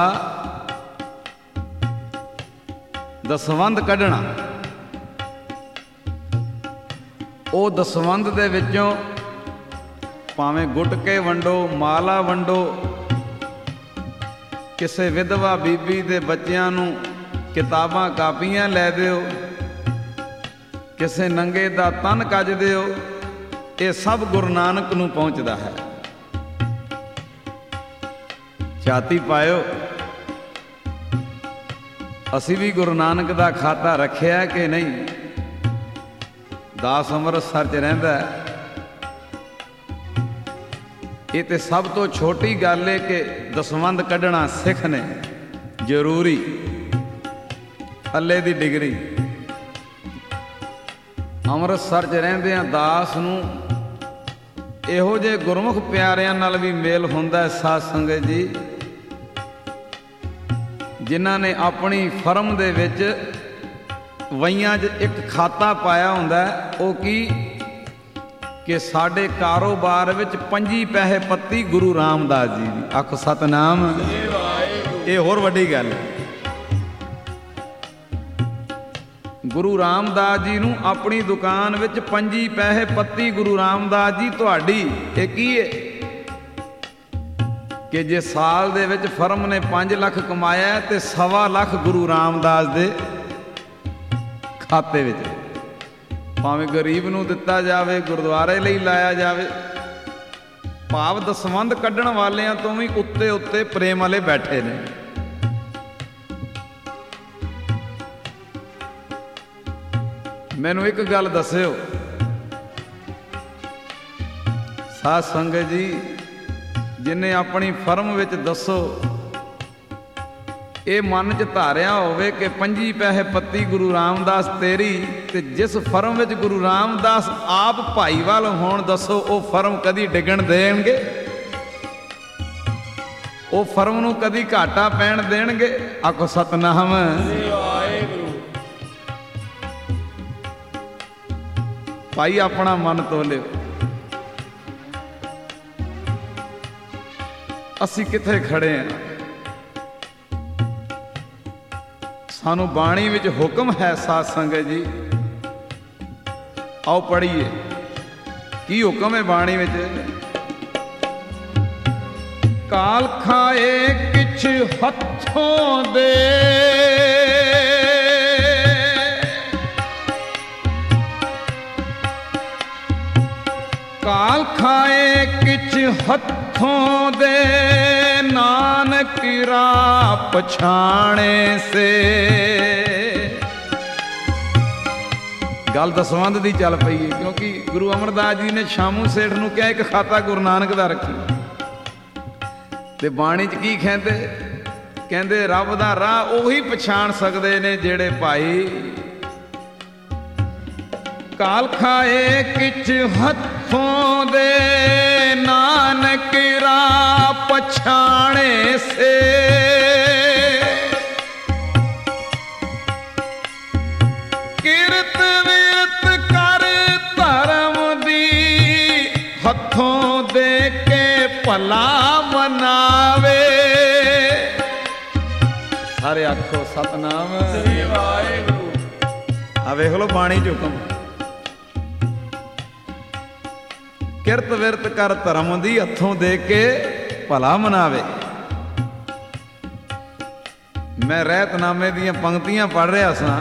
ਦਸਵੰਧ ਕੱਢਣਾ। ਉਹ ਦਸਵੰਧ ਦੇ ਵਿੱਚੋਂ ਭਾਵੇਂ ਗੁਟਕੇ ਵੰਡੋ, ਮਾਲਾ ਵੰਡੋ, ਕਿਸੇ ਵਿਧਵਾ ਬੀਬੀ ਦੇ ਬੱਚਿਆਂ ਨੂੰ ਕਿਤਾਬਾਂ ਕਾਪੀਆਂ ਲੈ ਦਿਓ, ਕਿਸੇ ਨੰਗੇ ਦਾ ਤਨ ਕੱਜ ਦਿਓ। ਇਹ ਸਭ ਗੁਰੂ ਨਾਨਕ ਨੂੰ ਪਹੁੰਚਦਾ ਹੈ। ਛਾਤੀ ਪਾਇਓ। ਅਸੀਂ ਵੀ ਗੁਰੂ ਨਾਨਕ ਦਾ ਖਾਤਾ ਰੱਖਿਆ ਕਿ ਨਹੀਂ? ਦਾਸ ਅੰਮ੍ਰਿਤਸਰ 'ਚ ਰਹਿੰਦਾ। ਇਹ ਤੇ ਸਭ ਤੋਂ ਛੋਟੀ ਗੱਲ ਹੈ ਕਿ ਦਸਵੰਧ ਕੱਢਣਾ ਸਿੱਖ ਨੇ, ਜ਼ਰੂਰੀ। ਥੱਲੇ ਦੀ ਡਿਗਰੀ। ਅੰਮ੍ਰਿਤਸਰ 'ਚ ਰਹਿੰਦੇ ਆ ਦਾਸ ਨੂੰ ਇਹੋ ਜਿਹੇ ਗੁਰਮੁਖ ਪਿਆਰਿਆਂ ਨਾਲ ਵੀ ਮੇਲ ਹੁੰਦਾ ਹੈ ਸਾਧ ਸੰਗਤ ਜੀ, ਜਿਨ੍ਹਾਂ ਨੇ ਆਪਣੀ ਫਰਮ ਦੇ ਵਿੱਚ ਵਈਆਂ 'ਚ ਇੱਕ ਖਾਤਾ ਪਾਇਆ ਹੁੰਦਾ। ਉਹ ਕੀ ਕਿ ਸਾਡੇ ਕਾਰੋਬਾਰ ਵਿੱਚ 5 ਪੈਸੇ ਪੱਤੀ ਗੁਰੂ ਰਾਮਦਾਸ ਜੀ ਦੀ। ਆਖੋ ਸਤਨਾਮ। ਇਹ ਹੋਰ ਵੱਡੀ ਗੱਲ ਹੈ। ਗੁਰੂ ਰਾਮਦਾਸ ਜੀ ਨੂੰ ਆਪਣੀ ਦੁਕਾਨ ਵਿੱਚ 5 ਪੈਸੇ ਪੱਤੀ ਗੁਰੂ ਰਾਮਦਾਸ ਜੀ ਤੁਹਾਡੀ। ਇਹ ਕੀ ਹੈ ਕਿ ਜੇ ਸਾਲ ਦੇ ਵਿੱਚ ਫਰਮ ਨੇ 5 ਲੱਖ ਕਮਾਇਆ ਤੇ 1.25 ਲੱਖ ਗੁਰੂ ਰਾਮਦਾਸ ਦੇ ਖਾਤੇ ਵਿੱਚ, ਭਾਵੇਂ ਗਰੀਬ ਨੂੰ ਦਿੱਤਾ ਜਾਵੇ, ਗੁਰਦੁਆਰੇ ਲਈ ਲਾਇਆ ਜਾਵੇ। ਭਾਵ ਦਸਵੰਧ ਕੱਢਣ ਵਾਲਿਆਂ ਤੋਂ ਵੀ ਉੱਤੇ ਉੱਤੇ ਪ੍ਰੇਮ ਵਾਲੇ ਬੈਠੇ ਨੇ। ਮੈਨੂੰ ਇੱਕ ਗੱਲ ਦੱਸਿਓ ਸਾਧ ਸੰਗਤ ਜੀ, ਜਿਨੇ ਆਪਣੀ ਫਰਮ ਵਿੱਚ ਦੱਸੋ ਇਹ ਮਨ 'ਚ ਧਾਰਿਆ ਹੋਵੇ ਕਿ 5 ਪੈਸੇ ਪੱਤੀ ਗੁਰੂ ਰਾਮਦਾਸ ਤੇਰੀ, ਤੇ ਜਿਸ ਫਰਮ ਵਿੱਚ ਗੁਰੂ ਰਾਮਦਾਸ ਆਪ ਭਾਈਵਾਲ ਹੋਣ, ਦੱਸੋ ਉਹ ਫਰਮ ਕਦੀ ਡਿੱਗਣ ਦੇਣਗੇ? ਉਹ ਫਰਮ ਨੂੰ ਕਦੀ ਘਾਟਾ ਪੈਣ ਦੇਣਗੇ? ਆਖੋ ਸਤਨਾਮ। ਭਾਈ ਆਪਣਾ ਮਨ ਤੋਲਿਓ। ਅਸੀਂ ਕਿੱਥੇ ਖੜੇ ਹਾਂ? ਸਾਨੂੰ ਬਾਣੀ ਵਿੱਚ ਹੁਕਮ ਹੈ ਸਾਧ ਸੰਗਤ ਜੀ। ਆਓ ਪੜ੍ਹੀਏ ਕੀ ਹੁਕਮ ਹੈ ਬਾਣੀ ਵਿੱਚ। ਕਾਲ ਖਾਏ ਕਿਛ ਹੱਥੋਂ ਦੇ, ਕਾਲ ਖਾਏ ਕਿਛ ਹੱਥੋਂ ਦੇ, ਨਾਨਕ ਰਾਹ ਪਛਾਣੇ ਸੇ। ਗੱਲ ਦਸਵੰਧ ਦੀ ਚੱਲ ਪਈ ਹੈ, ਕਿਉਂਕਿ ਗੁਰੂ ਅਮਰਦਾਸ ਜੀ ਨੇ ਸ਼ਾਮੂ ਸੇਠ ਨੂੰ ਕਿਹਾ ਇੱਕ ਖਾਤਾ ਗੁਰੂ ਨਾਨਕ ਦਾ ਰੱਖੀ। ਤੇ ਬਾਣੀ 'ਚ ਕੀ ਕਹਿੰਦੇ? ਕਹਿੰਦੇ ਰੱਬ ਦਾ ਰਾਹ ਉਹੀ ਪਛਾਣ ਸਕਦੇ ਨੇ ਜਿਹੜੇ ਭਾਈ ਕਾਲ ਖਾਏ ਕਿਛ ਹੱਥੋਂ ਦੇ ਨਾਨਕ ਰਾਹ ਪਛਾਣੇ ਸੇ। ਕਿਰਤ ਵਿਰਤ ਕਰ ਧਰਮ ਦੀ ਹੱਥੋਂ ਦੇ ਕੇ ਭਲਾ ਮਨਾਵੇ। ਸਾਰੇ ਆਖੋ ਸਤਨਾਮ ਸ੍ਰੀ ਵਾਹਿਗੁਰੂ। ਆ ਵੇਖ ਲੋ ਬਾਣੀ ਚ ਹੁਕਮ। ਕਿਰਤ ਵਿਰਤ ਕਰ ਧਰਮ ਦੀ ਹੱਥੋਂ ਦੇ ਕੇ ਭਲਾ ਮਨਾਵੇ। ਮੈਂ ਰਹਿਤਨਾਮੇ ਦੀਆਂ ਪੰਕਤੀਆਂ ਪੜ੍ਹ ਰਿਹਾ ਸਾਂ,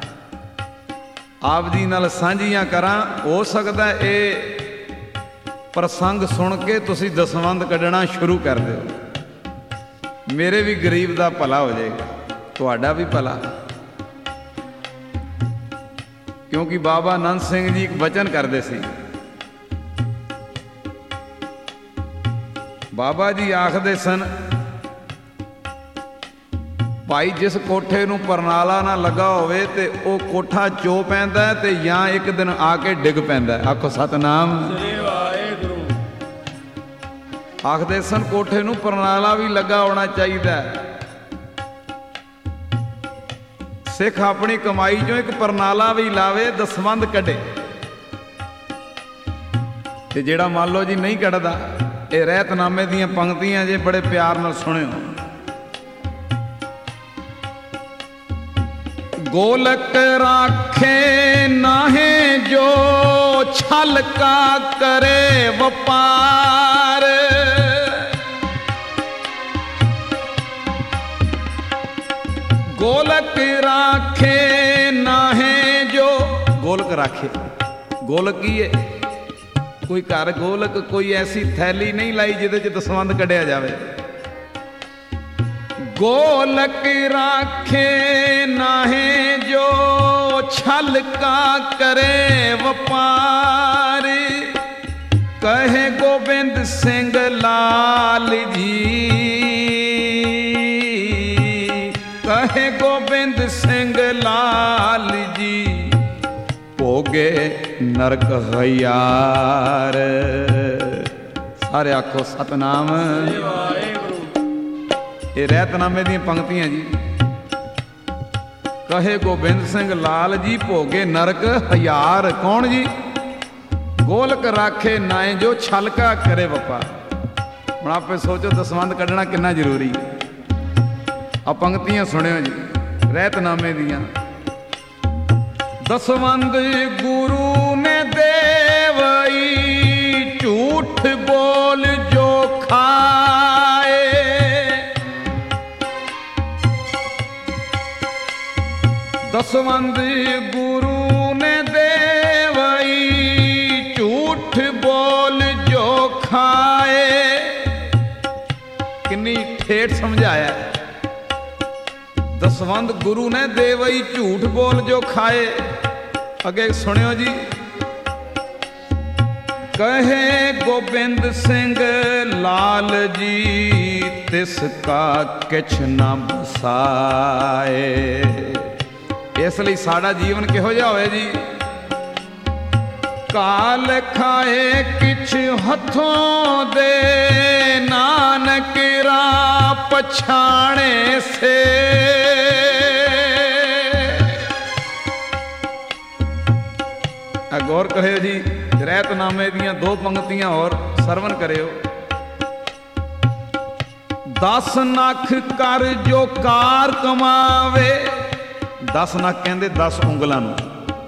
ਆਪ ਜੀ ਨਾਲ ਸਾਂਝੀਆਂ ਕਰਾਂ। ਹੋ ਸਕਦਾ ਇਹ ਪ੍ਰਸੰਗ ਸੁਣ ਕੇ ਤੁਸੀਂ ਦਸਵੰਧ ਕੱਢਣਾ ਸ਼ੁਰੂ ਕਰ ਦਿਓ। ਮੇਰੇ ਵੀ ਗਰੀਬ ਦਾ ਭਲਾ ਹੋ ਜਾਏਗਾ, ਤੁਹਾਡਾ ਵੀ ਭਲਾ। ਕਿਉਂਕਿ ਬਾਬਾ ਆਨੰਦ ਸਿੰਘ ਜੀ ਇੱਕ ਵਚਨ ਕਰਦੇ ਸੀ। ਬਾਬਾ ਜੀ ਆਖਦੇ ਸਨ, ਭਾਈ ਜਿਸ ਕੋਠੇ ਨੂੰ ਪਰਨਾਲਾ ਨਾ ਲੱਗਾ ਹੋਵੇ ਤੇ ਉਹ ਕੋਠਾ ਚੋ ਪੈਂਦਾ ਤੇ ਜਾਂ ਇੱਕ ਦਿਨ ਆ ਕੇ ਡਿੱਗ ਪੈਂਦਾ। ਆਖੋ ਸਤਨਾਮ ਸ੍ਰੀ ਵਾਹਿਗੁਰੂ। ਆਖਦੇ ਸਨ ਕੋਠੇ ਨੂੰ ਪਰਨਾਲਾ ਵੀ ਲੱਗਾ ਹੋਣਾ ਚਾਹੀਦਾ। ਸਿੱਖ ਆਪਣੀ ਕਮਾਈ ਚੋਂ ਇੱਕ ਪਰਨਾਲਾ ਵੀ ਲਾਵੇ, ਦਸਵੰਧ ਕੱਢੇ। ਤੇ ਜਿਹੜਾ ਮੰਨ ਲਓ ਜੀ ਨਹੀਂ ਕੱਢਦਾ, ਇਹ ਰਹਿਤਨਾਮੇ ਦੀਆਂ ਪੰਕਤੀਆਂ ਜੇ ਬੜੇ ਪਿਆਰ ਨਾਲ ਸੁਣਿਓ। ਗੋਲਕ ਰਾਖੇ ਨਾਹੇ ਜੋ ਛਲ ਕਾ ਕਰੇ ਵਪਾਰ। ਗੋਲਕ ਰਾਖੇ ਨਾਹੇ ਜੋ, ਗੋਲਕ ਰਾਖੇ, ਗੋਲਕ ਕੀ ਹੈ? ਕੋਈ ਘਰ ਗੋਲਕ, ਕੋਈ ਐਸੀ ਥੈਲੀ ਨਹੀਂ ਲਾਈ ਜਿਹਦੇ ਚ ਦਸਵੰਧ ਕੱਢਿਆ ਜਾਵੇ। ਗੋਲਕ ਰਾਖੇ ਨਾਹੇ ਜੋ ਛਲ ਕਾ ਕਰੇ ਵਪਾਰ। ਕਹੇ ਗੋਬਿੰਦ ਸਿੰਘ ਲਾਲ ਜੀ, ਕਹੇ ਗੋਬਿੰਦ ਸਿੰਘ ਲਾਲ ਜੀ, ਭੋਗੇ ਨਰਕ ਹਯਾਰ। ਸਾਰੇ ਆਖੋ ਸਤਨਾਮ ਸ੍ਰੀ ਵਾਹਿਗੁਰੂ। ਇਹ ਰਹਿਤਨਾਮੇ ਦੀਆਂ ਪੰਕਤੀਆਂ ਜੀ। ਕਹੇ ਗੋਬਿੰਦ ਸਿੰਘ ਲਾਲ ਜੀ, ਭੋਗੇ ਨਰਕ ਹਯਾਰ। ਕੌਣ ਜੀ? ਗੋਲਕ ਰਾਖੇ ਨਾਏ ਜੋ ਛਲਕਾ ਕਰੇ ਵਪਾਰ। ਹੁਣ ਆਪੇ ਸੋਚੋ ਦਸਵੰਧ ਕੱਢਣਾ ਕਿੰਨਾ ਜ਼ਰੂਰੀ। ਆ ਪੰਕਤੀਆਂ ਸੁਣਿਓ ਜੀ ਰਹਿਤਨਾਮੇ ਦੀਆਂ। ਦਸਵੰਧ ਗੁਰੂ ਨੇ ਦੇਵਈ, ਝੂਠ ਬੋਲ ਜੋ ਖਾਏ। ਦਸਵੰਧ ਗੁਰੂ ਨੇ ਦੇਵਈ, ਝੂਠ ਬੋਲ ਜੋ ਖਾਏ। ਕਿੰਨੀ ਠੇਠ ਸਮਝਾਇਆ। ਦਸਵੰਧ ਗੁਰੂ ਨੇ ਦੇਵਈ, ਝੂਠ ਬੋਲ ਜੋ ਖਾਏ। ਅੱਗੇ ਸੁਣਿਓ ਜੀ। ਕਹੇ ਗੋਬਿੰਦ ਸਿੰਘ ਲਾਲ ਜੀ, ਤਿਸ ਕਾ ਕਿਛ ਨਾ ਬਸਾਏ। ਇਸ ਲਈ ਸਾਡਾ ਜੀਵਨ ਕਿਹੋ ਜਿਹਾ ਹੋਵੇ ਜੀ? ਕਾਲ ਖਾਏ ਕਿਛ ਹੱਥੋਂ ਦੇ ਨਾਨਕ ਰਾਹ ਪਛਾਣੇ ਸੇ। ਗੌਰ ਕਰਿਓ ਜੀ, ਰਹਿਤਨਾਮੇ ਦੀਆਂ ਦੋ ਪੰਕਤੀਆਂ ਹੋਰ ਸਰਵਣ ਕਰਿਓ। 10 ਨੱਖ ਕਰ ਜੋ ਕਾਰ ਕਮਾਵੇ। 10 ਨੱਖ ਕਹਿੰਦੇ 10 ਉਂਗਲਾਂ ਨੂੰ।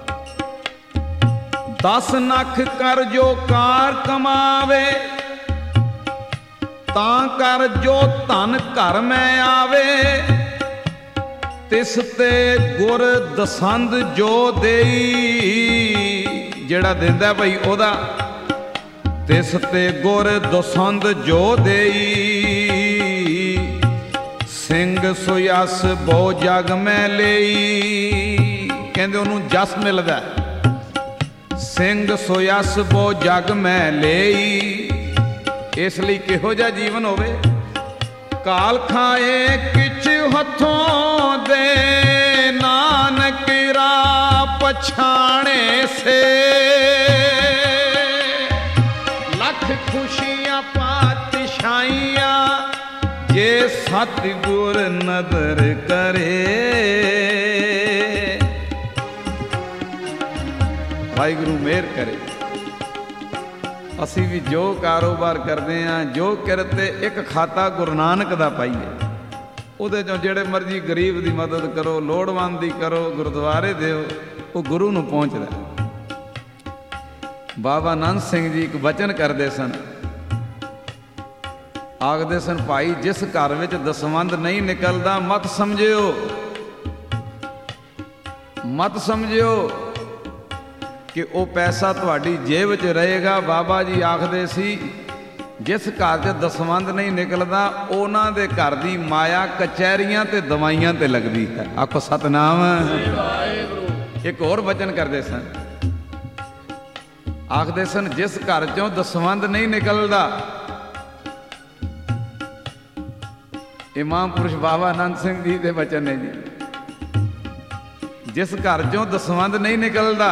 10 ਨੱਖ ਕਰ ਜੋ ਕਾਰ ਕਮਾਵੇ, ਤਾਂ ਕਰ ਜੋ ਧਨ ਘਰ ਮੈਂ ਆਵੇ। ਤਿਸ ਤੇ ਗੁਰ ਦਸੰਧ ਜੋ ਦੇਈ। ਜਿਹੜਾ ਦਿੰਦਾ ਭਾਈ ਉਹਦਾ, ਤਿਸ ਤੇ ਗੁਰ ਦਸੰਧ ਜੋ ਦੇਈ। ਸਿੰਘ ਸੁਯਸ ਬਹੁ ਜਗ ਮੈਂ ਲਈ। ਕਹਿੰਦੇ ਉਹਨੂੰ ਜਸ ਮਿਲਦਾ। ਸਿੰਘ ਸੋਯਸ ਬੋ ਜਗ ਮੈਂ ਲਈ। ਇਸ ਲਈ ਕਿਹੋ ਜਿਹਾ ਜੀਵਨ ਹੋਵੇ, ਕਾਲ ਖਾਏ ਕਿਛ ਹੱਥੋਂ ਦੇ, ਨਾਨਕ ਰਾ ਪਛਾਣੇ ਸੇ। ਲੱਖ ਖੁਸ਼ੀਆਂ ਪਾਤਸ਼ਾਹੀਆਂ, ਜੇ ਸਤਿਗੁਰ ਨਦਰ ਕਰੇ। ਵਾਹਿਗੁਰੂ ਮਿਹਰ ਕਰੇ। ਅਸੀਂ ਵੀ ਜੋ ਕਾਰੋਬਾਰ ਕਰਦੇ ਹਾਂ, ਜੋ ਕਿਰਤੇ ਇੱਕ ਖਾਤਾ ਗੁਰੂ ਨਾਨਕ ਦਾ ਪਾਈਏ, ਉਹਦੇ ਚੋਂ ਜਿਹੜੇ ਮਰਜ਼ੀ ਗਰੀਬ ਦੀ ਮਦਦ ਕਰੋ, ਲੋੜਵੰਦ ਦੀ ਕਰੋ, ਗੁਰਦੁਆਰੇ ਦਿਓ, ਉਹ ਗੁਰੂ ਨੂੰ ਪਹੁੰਚਦਾ। ਬਾਬਾ ਆਨੰਦ ਸਿੰਘ ਜੀ ਇੱਕ ਵਚਨ ਕਰਦੇ ਸਨ, ਆਖਦੇ ਸਨ, ਭਾਈ ਜਿਸ ਘਰ ਵਿੱਚ ਦਸਵੰਧ ਨਹੀਂ ਨਿਕਲਦਾ, ਮਤ ਸਮਝਿਓ, ਮਤ ਸਮਝਿਓ ਕਿ ਉਹ ਪੈਸਾ ਤੁਹਾਡੀ ਜੇਬ 'ਚ ਰਹੇਗਾ। ਬਾਬਾ ਜੀ ਆਖਦੇ ਸੀ, ਜਿਸ ਘਰ 'ਚ ਦਸਵੰਧ ਨਹੀਂ ਨਿਕਲਦਾ, ਉਹਨਾਂ ਦੇ ਘਰ ਦੀ ਮਾਇਆ ਕਚਹਿਰੀਆਂ ਤੇ ਦਵਾਈਆਂ ਤੇ ਲੱਗਦੀ ਹੈ। ਆਖੋ ਸਤਨਾਮ। ਇੱਕ ਹੋਰ ਵਚਨ ਕਰਦੇ ਸਨ, ਆਖਦੇ ਸਨ, ਜਿਸ ਘਰ 'ਚੋਂ ਦਸਵੰਧ ਨਹੀਂ ਨਿਕਲਦਾ, ਇਹ ਮਹਾਂਪੁਰਸ਼ ਬਾਬਾ ਆਨੰਦ ਸਿੰਘ ਜੀ ਦੇ ਵਚਨ ਨੇ ਜੀ, ਜਿਸ ਘਰ 'ਚੋਂ ਦਸਵੰਧ ਨਹੀਂ ਨਿਕਲਦਾ,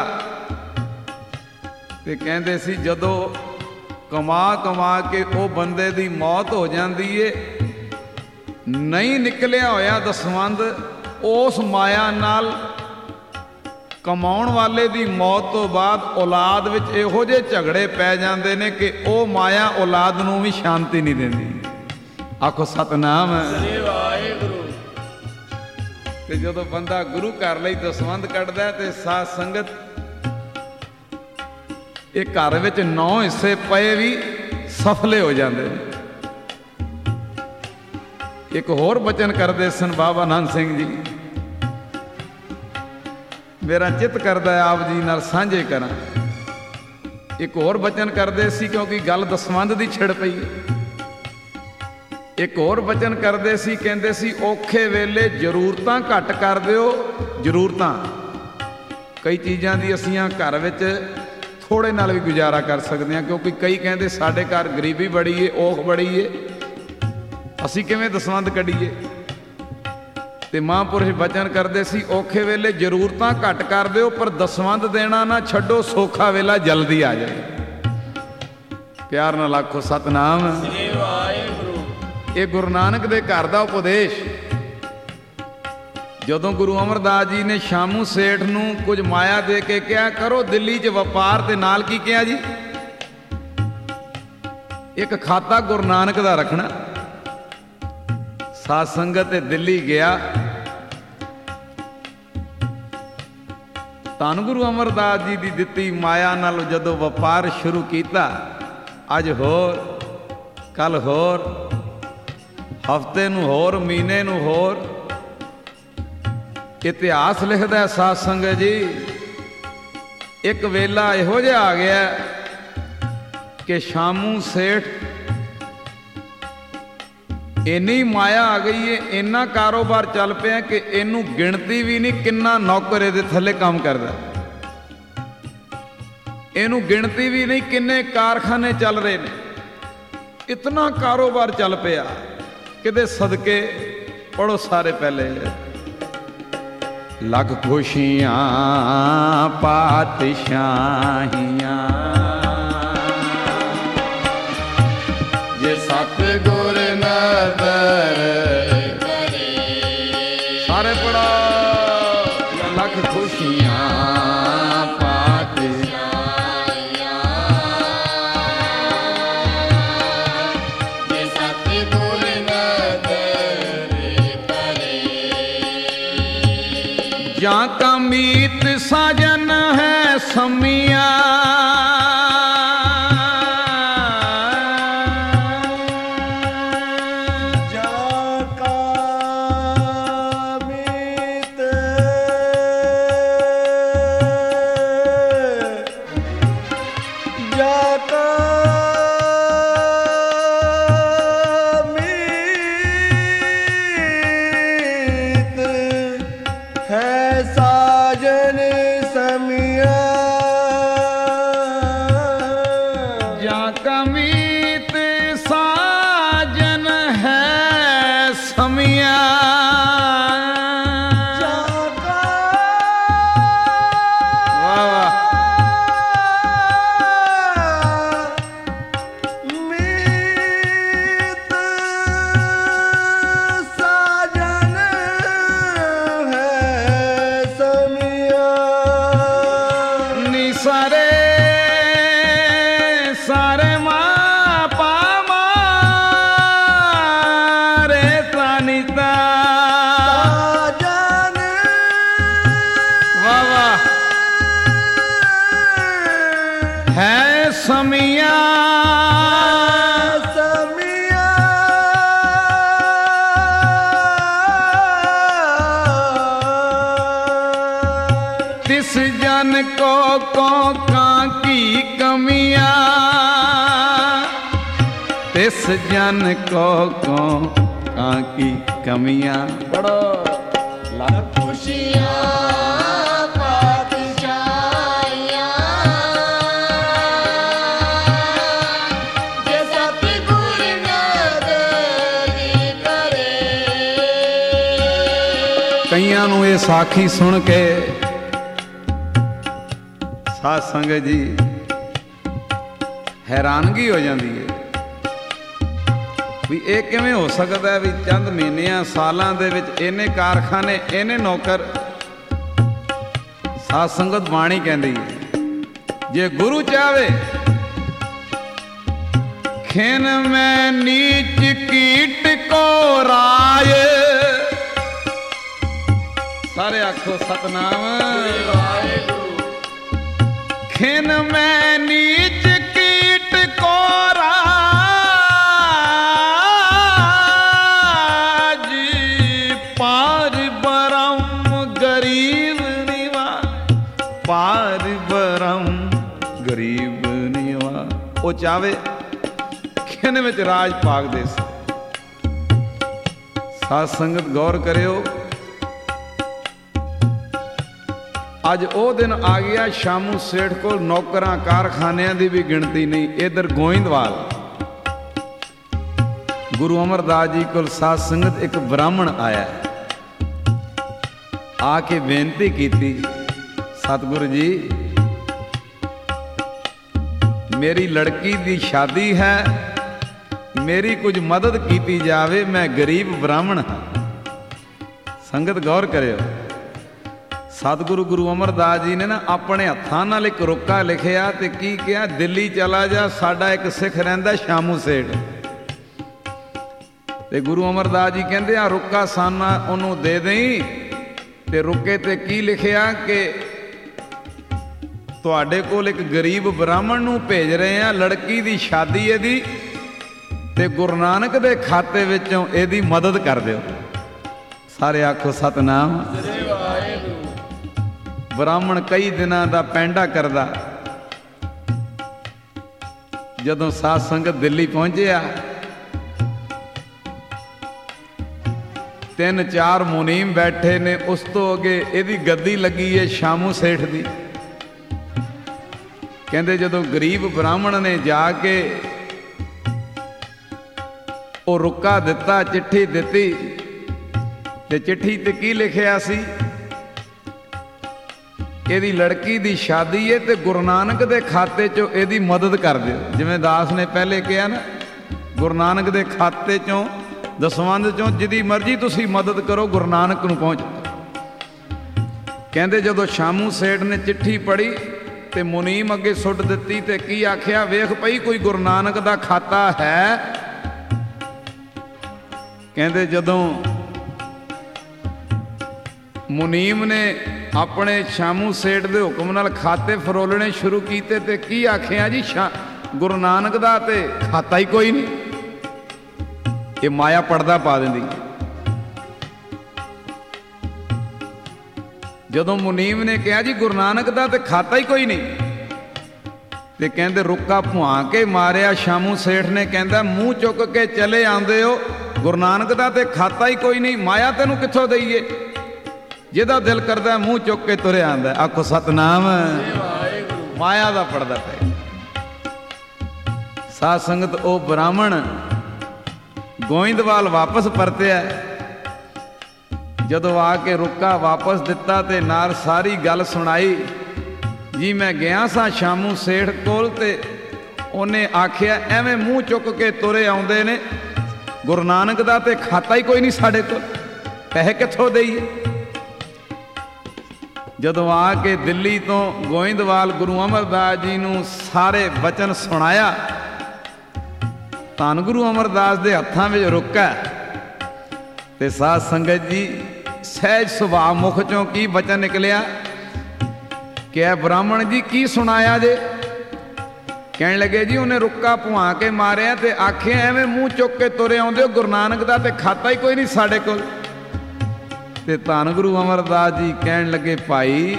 ਤੇ ਕਹਿੰਦੇ ਸੀ ਜਦੋਂ ਕਮਾ ਕਮਾ ਕੇ ਉਹ ਬੰਦੇ ਦੀ ਮੌਤ ਹੋ ਜਾਂਦੀ ਏ, ਨਹੀਂ ਨਿਕਲਿਆ ਹੋਇਆ ਦਸਵੰਧ, ਉਸ ਮਾਇਆ ਨਾਲ ਕਮਾਉਣ ਵਾਲੇ ਦੀ ਮੌਤ ਤੋਂ ਬਾਅਦ ਔਲਾਦ ਵਿੱਚ ਇਹੋ ਜਿਹੇ ਝਗੜੇ ਪੈ ਜਾਂਦੇ ਨੇ ਕਿ ਉਹ ਮਾਇਆ ਔਲਾਦ ਨੂੰ ਵੀ ਸ਼ਾਂਤੀ ਨਹੀਂ ਦਿੰਦੀ। ਆਖੋ ਸਤਨਾਮ। ਤੇ ਜਦੋਂ ਬੰਦਾ ਗੁਰੂ ਘਰ ਲਈ ਦਸਵੰਧ ਕੱਢਦਾ ਤੇ ਸਾਧ ਸੰਗਤ, ਇਹ ਘਰ ਵਿੱਚ 9 ਹਿੱਸੇ ਪਏ ਵੀ ਸਫਲੇ ਹੋ ਜਾਂਦੇ ਨੇ। ਇੱਕ ਹੋਰ ਬਚਨ ਕਰਦੇ ਸਨ ਬਾਬਾ ਆਨੰਦ ਸਿੰਘ ਜੀ, ਮੇਰਾ ਚਿੱਤ ਕਰਦਾ ਆਪ ਜੀ ਨਾਲ ਸਾਂਝੇ ਕਰਾਂ। ਇੱਕ ਹੋਰ ਬਚਨ ਕਰਦੇ ਸੀ, ਕਿਉਂਕਿ ਗੱਲ ਦਸਵੰਧ ਦੀ ਛਿੜ ਪਈ ਹੈ। ਇੱਕ ਹੋਰ ਬਚਨ ਕਰਦੇ ਸੀ, ਕਹਿੰਦੇ ਸੀ, ਔਖੇ ਵੇਲੇ ਜ਼ਰੂਰਤਾਂ ਘੱਟ ਕਰ ਦਿਓ। ਜ਼ਰੂਰਤਾਂ ਕਈ ਚੀਜ਼ਾਂ ਦੀ ਅਸੀਂ ਘਰ ਵਿੱਚ ਥੋੜੇ ਨਾਲ ਵੀ ਗੁਜ਼ਾਰਾ ਕਰ ਸਕਦੇ ਹਾਂ, ਕਿਉਂਕਿ ਕਈ ਕਹਿੰਦੇ ਸਾਡੇ ਘਰ ਗਰੀਬੀ ਬੜੀ ਏ, ਔਖ ਬੜੀ ਏ, ਅਸੀਂ ਕਿਵੇਂ ਦਸਵੰਧ ਕੱਢੀਏ। ਤੇ ਮਹਾਂਪੁਰਸ਼ ਬਚਨ ਕਰਦੇ ਸੀ, ਔਖੇ ਵੇਲੇ ਜ਼ਰੂਰਤਾਂ ਘੱਟ ਕਰ ਦਿਓ, ਪਰ ਦਸਵੰਧ ਦੇਣਾ ਨਾ ਛੱਡੋ, ਸੌਖਾ ਵੇਲਾ ਜਲਦੀ ਆ ਜਾਏ। ਪਿਆਰ ਨਾਲ ਆਖੋ ਸਤਨਾਮ। ਇਹ ਗੁਰੂ ਨਾਨਕ ਦੇ ਘਰ ਦਾ ਉਪਦੇਸ਼। ਜਦੋਂ ਗੁਰੂ ਅਮਰਦਾਸ ਜੀ ਨੇ ਸ਼ਾਮੂ ਸੇਠ ਨੂੰ ਕੁਝ ਮਾਇਆ ਦੇ ਕੇ ਕਿਹਾ, ਕਰੋ ਦਿੱਲੀ 'ਚ ਵਪਾਰ, ਤੇ ਨਾਲ ਕੀ ਕਿਹਾ ਜੀ, ਇੱਕ ਖਾਤਾ ਗੁਰੂ ਨਾਨਕ ਦਾ ਰੱਖਣਾ। ਸਾਧ ਸੰਗਤ ਤੇ ਦਿੱਲੀ ਗਿਆ। ਧੰਨ ਗੁਰੂ ਅਮਰਦਾਸ ਜੀ ਦੀ ਦਿੱਤੀ ਮਾਇਆ ਨਾਲ ਜਦੋਂ ਵਪਾਰ ਸ਼ੁਰੂ ਕੀਤਾ, ਅੱਜ ਹੋਰ, ਕੱਲ ਹੋਰ, ਹਫ਼ਤੇ ਨੂੰ ਹੋਰ, ਮਹੀਨੇ ਨੂੰ ਹੋਰ। ਇਤਿਹਾਸ ਲਿਖਦਾ ਸਾਧ ਸੰਗਤ ਜੀ, ਇੱਕ ਵੇਲਾ ਇਹੋ ਜਿਹਾ ਆ ਗਿਆ ਕਿ ਸ਼ਾਮੂ ਸੇਠ ਇੰਨੀ ਮਾਇਆ ਆ ਗਈ ਏ, ਇੰਨਾ ਕਾਰੋਬਾਰ ਚੱਲ ਪਿਆ ਕਿ ਇਹਨੂੰ ਗਿਣਤੀ ਵੀ ਨਹੀਂ ਕਿੰਨਾ ਨੌਕਰ ਇਹਦੇ ਥੱਲੇ ਕੰਮ ਕਰਦਾ। ਇਹਨੂੰ ਗਿਣਤੀ ਵੀ ਨਹੀਂ ਕਿੰਨੇ ਕਾਰਖਾਨੇ ਚੱਲ ਰਹੇ ਨੇ। ਇਤਨਾ ਕਾਰੋਬਾਰ ਚੱਲ ਪਿਆ, ਕਿਤੇ ਸਦਕੇ ਪੜੋ ਸਾਰੇ ਪਹਿਲੇ। ਲੱਖ ਖੁਸ਼ੀਆਂ ਪਾਤਸ਼ਾਹੀਆਂ, ਜੇ ਸਤਿਗੁਰ ਨਦਰ ਕਰੇ। ਸਾਰੇ ਪੜੋ, ਲੱਖ ਖੁਸ਼ੀਆਂ ਪਾਤਸ਼ਾਹੀਆਂ, ਜੇ ਸਤਿਗੁਰ ਨਦਰ ਕਰੇ। ਜਾਂ ਕਾ ਮੀਤ ਸਾਜਨ ਹੈ ਸਮੀਆਂ, साजन समिया ਸਾਰੇ ਸਾਰੇ ਮਾਂ ਪਾ ਮਾਰੇ ਤਾਨੀਤਾ ਜਾਨ ਵਾਹ ਵਾਹ ਹੈ ਸਮੀਆਂ तिस जन को की कमियां तिस जन को की कमियां बड़ा खुशियां पातशाहियां जे सतगुर नदरी करे। कईयां नूं ये साखी सुन के ਸਾਧ ਸੰਗਤ ਜੀ ਹੈਰਾਨਗੀ ਹੋ ਜਾਂਦੀ ਹੈ ਵੀ ਇਹ ਕਿਵੇਂ ਹੋ ਸਕਦਾ ਵੀ ਚੰਦ ਮਹੀਨਿਆਂ ਸਾਲਾਂ ਦੇ ਵਿੱਚ ਇਹਨੇ ਕਾਰਖਾਨੇ ਇਹਨੇ ਨੌਕਰ। ਸਾਧ ਸੰਗਤ ਬਾਣੀ ਕਹਿੰਦੀ ਹੈ ਜੇ ਗੁਰੂ ਚਾਵੇ ਖਿਨ ਮੈਂ ਨੀਚ ਕੀਟ ਕੋ ਰਾਏ ਸਾਰੇ ਆਖੋ ਸਤਨਾਮ खिन में नीच कीट को राज पार बरम गरीब निवाज पार बरम गरीब निवाज। वो चावे खिन में राज पाग दे। साध संगत गौर करियो ਅੱਜ ਉਹ ਦਿਨ ਆ ਗਿਆ ਸ਼ਾਮੂ ਸੇਠ ਕੋਲ ਨੌਕਰਾਂ ਕਾਰਖਾਨਿਆਂ ਦੀ ਵੀ ਗਿਣਤੀ ਨਹੀਂ। ਇਧਰ ਗੋਇੰਦਵਾਲ ਗੁਰੂ ਅਮਰਦਾਸ ਜੀ ਕੋਲ ਸਾਧ ਸੰਗਤ ਇੱਕ ਬ੍ਰਾਹਮਣ ਆਇਆ ਆ ਕੇ ਬੇਨਤੀ ਕੀਤੀ ਸਤਿਗੁਰੂ ਜੀ ਮੇਰੀ ਲੜਕੀ ਦੀ ਸ਼ਾਦੀ ਹੈ ਮੇਰੀ ਕੁਝ ਮਦਦ ਕੀਤੀ ਜਾਵੇ ਮੈਂ ਗਰੀਬ ਬ੍ਰਾਹਮਣ ਹਾਂ। ਸੰਗਤ ਗੌਰ ਕਰਿਓ ਸਤਿਗੁਰੂ ਗੁਰੂ ਅਮਰਦਾਸ ਜੀ ਨੇ ਨਾ ਆਪਣੇ ਹੱਥਾਂ ਨਾਲ ਇੱਕ ਰੁੱਕਾ ਲਿਖਿਆ ਤੇ ਕੀ ਕਿਹਾ ਦਿੱਲੀ ਚਲਾ ਜਾ ਸਾਡਾ ਇੱਕ ਸਿੱਖ ਰਹਿੰਦਾ ਸ਼ਾਮੂ ਸੇਠ। ਤੇ ਗੁਰੂ ਅਮਰਦਾਸ ਜੀ ਕਹਿੰਦੇ ਆ ਰੁੱਕਾ ਸਾਨਾ ਉਹਨੂੰ ਦੇ ਦੇਈ ਤੇ ਰੁੱਕੇ ਤੇ ਕੀ ਲਿਖਿਆ ਕਿ ਤੁਹਾਡੇ ਕੋਲ ਇੱਕ ਗਰੀਬ ਬ੍ਰਾਹਮਣ ਨੂੰ ਭੇਜ ਰਹੇ ਆ ਲੜਕੀ ਦੀ ਸ਼ਾਦੀ ਇਹਦੀ ਤੇ ਗੁਰੂ ਨਾਨਕ ਦੇ ਖਾਤੇ ਵਿੱਚੋਂ ਇਹਦੀ ਮਦਦ ਕਰ ਦਿਓ। ਸਾਰੇ ਆਖੋ ਸਤਨਾਮ। ਬ੍ਰਾਹਮਣ ਕਈ ਦਿਨਾਂ ਦਾ ਪੈਂਡਾ ਕਰਦਾ ਜਦੋਂ ਸਾਧ ਸੰਗਤ ਦਿੱਲੀ ਪਹੁੰਚਿਆ 3-4 ਮੁਨੀਮ ਬੈਠੇ ਨੇ ਉਸ ਤੋਂ ਅੱਗੇ ਇਹਦੀ ਗੱਦੀ ਲੱਗੀ ਏ ਸ਼ਾਮੂ ਸੇਠ ਦੀ। ਕਹਿੰਦੇ ਜਦੋਂ ਗਰੀਬ ਬ੍ਰਾਹਮਣ ਨੇ ਜਾ ਕੇ ਉਹ ਰੁੱਕਾ ਦਿੱਤਾ ਚਿੱਠੀ ਦਿੱਤੀ ਤੇ ਚਿੱਠੀ ਤੇ ਕੀ ਲਿਖਿਆ ਸੀ ਇਹਦੀ ਲੜਕੀ ਦੀ ਸ਼ਾਦੀ ਹੈ ਤੇ ਗੁਰੂ ਨਾਨਕ ਦੇ ਖਾਤੇ 'ਚੋਂ ਇਹਦੀ ਮਦਦ ਕਰ ਦਿਓ। ਜਿਵੇਂ ਦਾਸ ਨੇ ਪਹਿਲੇ ਕਿਹਾ ਨਾ ਗੁਰੂ ਨਾਨਕ ਦੇ ਖਾਤੇ 'ਚੋਂ ਦਸਵੰਧ 'ਚੋਂ ਜਿਹਦੀ ਮਰਜ਼ੀ ਤੁਸੀਂ ਮਦਦ ਕਰੋ ਗੁਰੂ ਨਾਨਕ ਨੂੰ ਪਹੁੰਚ। ਕਹਿੰਦੇ ਜਦੋਂ ਸ਼ਾਮੂ ਸੇਠ ਨੇ ਚਿੱਠੀ ਪੜ੍ਹੀ ਤੇ ਮੁਨੀਮ ਅੱਗੇ ਸੁੱਟ ਦਿੱਤੀ ਤੇ ਕੀ ਆਖਿਆ ਵੇਖ ਪਈ ਕੋਈ ਗੁਰੂ ਨਾਨਕ ਦਾ ਖਾਤਾ ਹੈ। ਕਹਿੰਦੇ ਜਦੋਂ ਮੁਨੀਮ ਨੇ ਆਪਣੇ ਸ਼ਾਮੂ ਸੇਠ ਦੇ ਹੁਕਮ ਨਾਲ ਖਾਤੇ ਫਰੋਲਣੇ ਸ਼ੁਰੂ ਕੀਤੇ ਤੇ ਕੀ ਆਖਿਆ ਜੀ ਗੁਰੂ ਨਾਨਕ ਦਾ ਤੇ ਖਾਤਾ ਹੀ ਕੋਈ ਨਹੀਂ। ਇਹ ਮਾਇਆ ਪਰਦਾ ਪਾ ਦਿੰਦੀ। ਜਦੋਂ ਮੁਨੀਮ ਨੇ ਕਿਹਾ ਜੀ ਗੁਰੂ ਨਾਨਕ ਦਾ ਤੇ ਖਾਤਾ ਹੀ ਕੋਈ ਨਹੀਂ ਤੇ ਕਹਿੰਦੇ ਰੁੱਕਾ ਭੁਆ ਕੇ ਮਾਰਿਆ ਸ਼ਾਮੂ ਸੇਠ ਨੇ। ਕਹਿੰਦਾ ਮੂੰਹ ਚੁੱਕ ਕੇ ਚਲੇ ਆਉਂਦੇ ਹੋ ਗੁਰੂ ਨਾਨਕ ਦਾ ਤੇ ਖਾਤਾ ਹੀ ਕੋਈ ਨਹੀਂ ਮਾਇਆ ਤੈਨੂੰ ਕਿੱਥੋਂ ਦਈਏ। ਜਿਹਦਾ ਦਿਲ ਕਰਦਾ ਮੂੰਹ ਚੁੱਕ ਕੇ ਤੁਰਿਆ ਆਂਦਾ। ਆਖੋ ਸਤਨਾਮ। ਮਾਇਆ ਦਾ ਪਰਦਾ ਪੈ। ਸਾਧ ਸੰਗਤ ਉਹ ਬ੍ਰਾਹਮਣ ਗੋਇੰਦਵਾਲ ਵਾਪਸ ਪਰਤਿਆ। ਜਦੋਂ ਆ ਕੇ ਰੁੱਕਾ ਵਾਪਸ ਦਿੱਤਾ ਤੇ ਨਾਲ ਸਾਰੀ ਗੱਲ ਸੁਣਾਈ ਜੀ ਮੈਂ ਗਿਆ ਸਾਂ ਸ਼ਾਮੂ ਸੇਠ ਕੋਲ ਤੇ ਉਹਨੇ ਆਖਿਆ ਐਵੇਂ ਮੂੰਹ ਚੁੱਕ ਕੇ ਤੁਰੇ ਆਉਂਦੇ ਨੇ ਗੁਰੂ ਨਾਨਕ ਦਾ ਤੇ ਖਾਤਾ ਹੀ ਕੋਈ ਨਹੀਂ ਸਾਡੇ ਕੋਲ ਪੈਸੇ ਕਿੱਥੋਂ ਦੇਈਏ। ਜਦੋਂ ਆ ਕੇ ਦਿੱਲੀ ਤੋਂ ਗੋਇੰਦਵਾਲ ਗੁਰੂ ਅਮਰਦਾਸ ਜੀ ਨੂੰ ਸਾਰੇ ਬਚਨ ਸੁਣਾਇਆ, ਧੰਨ ਗੁਰੂ ਅਮਰਦਾਸ ਦੇ ਹੱਥਾਂ ਵਿੱਚ ਰੁਕਾ ਤੇ ਸਾਧ ਸੰਗਤ ਜੀ ਸਹਿਜ ਸੁਭਾਅ ਮੁਖ ਚੋਂ ਕੀ ਬਚਨ ਨਿਕਲਿਆ ਕਿ ਇਹ ਬ੍ਰਾਹਮਣ ਜੀ ਕੀ ਸੁਣਾਇਆ ਜੇ? ਕਹਿਣ ਲੱਗੇ ਜੀ ਉਹਨੇ ਰੁੱਕਾ ਭੁਆ ਕੇ ਮਾਰਿਆ ਤੇ ਆਖਿਆ ਐਵੇਂ ਮੂੰਹ ਚੁੱਕ ਕੇ ਤੁਰੇ ਆਉਂਦੇ ਹੋ, ਗੁਰੂ ਨਾਨਕ ਦਾ ਤੇ ਖਾਤਾ ਹੀ ਕੋਈ ਨਹੀਂ ਸਾਡੇ ਕੋਲ। ਤੇ ਧੰਨ ਗੁਰੂ ਅਮਰਦਾਸ ਜੀ ਕਹਿਣ ਲੱਗੇ ਭਾਈ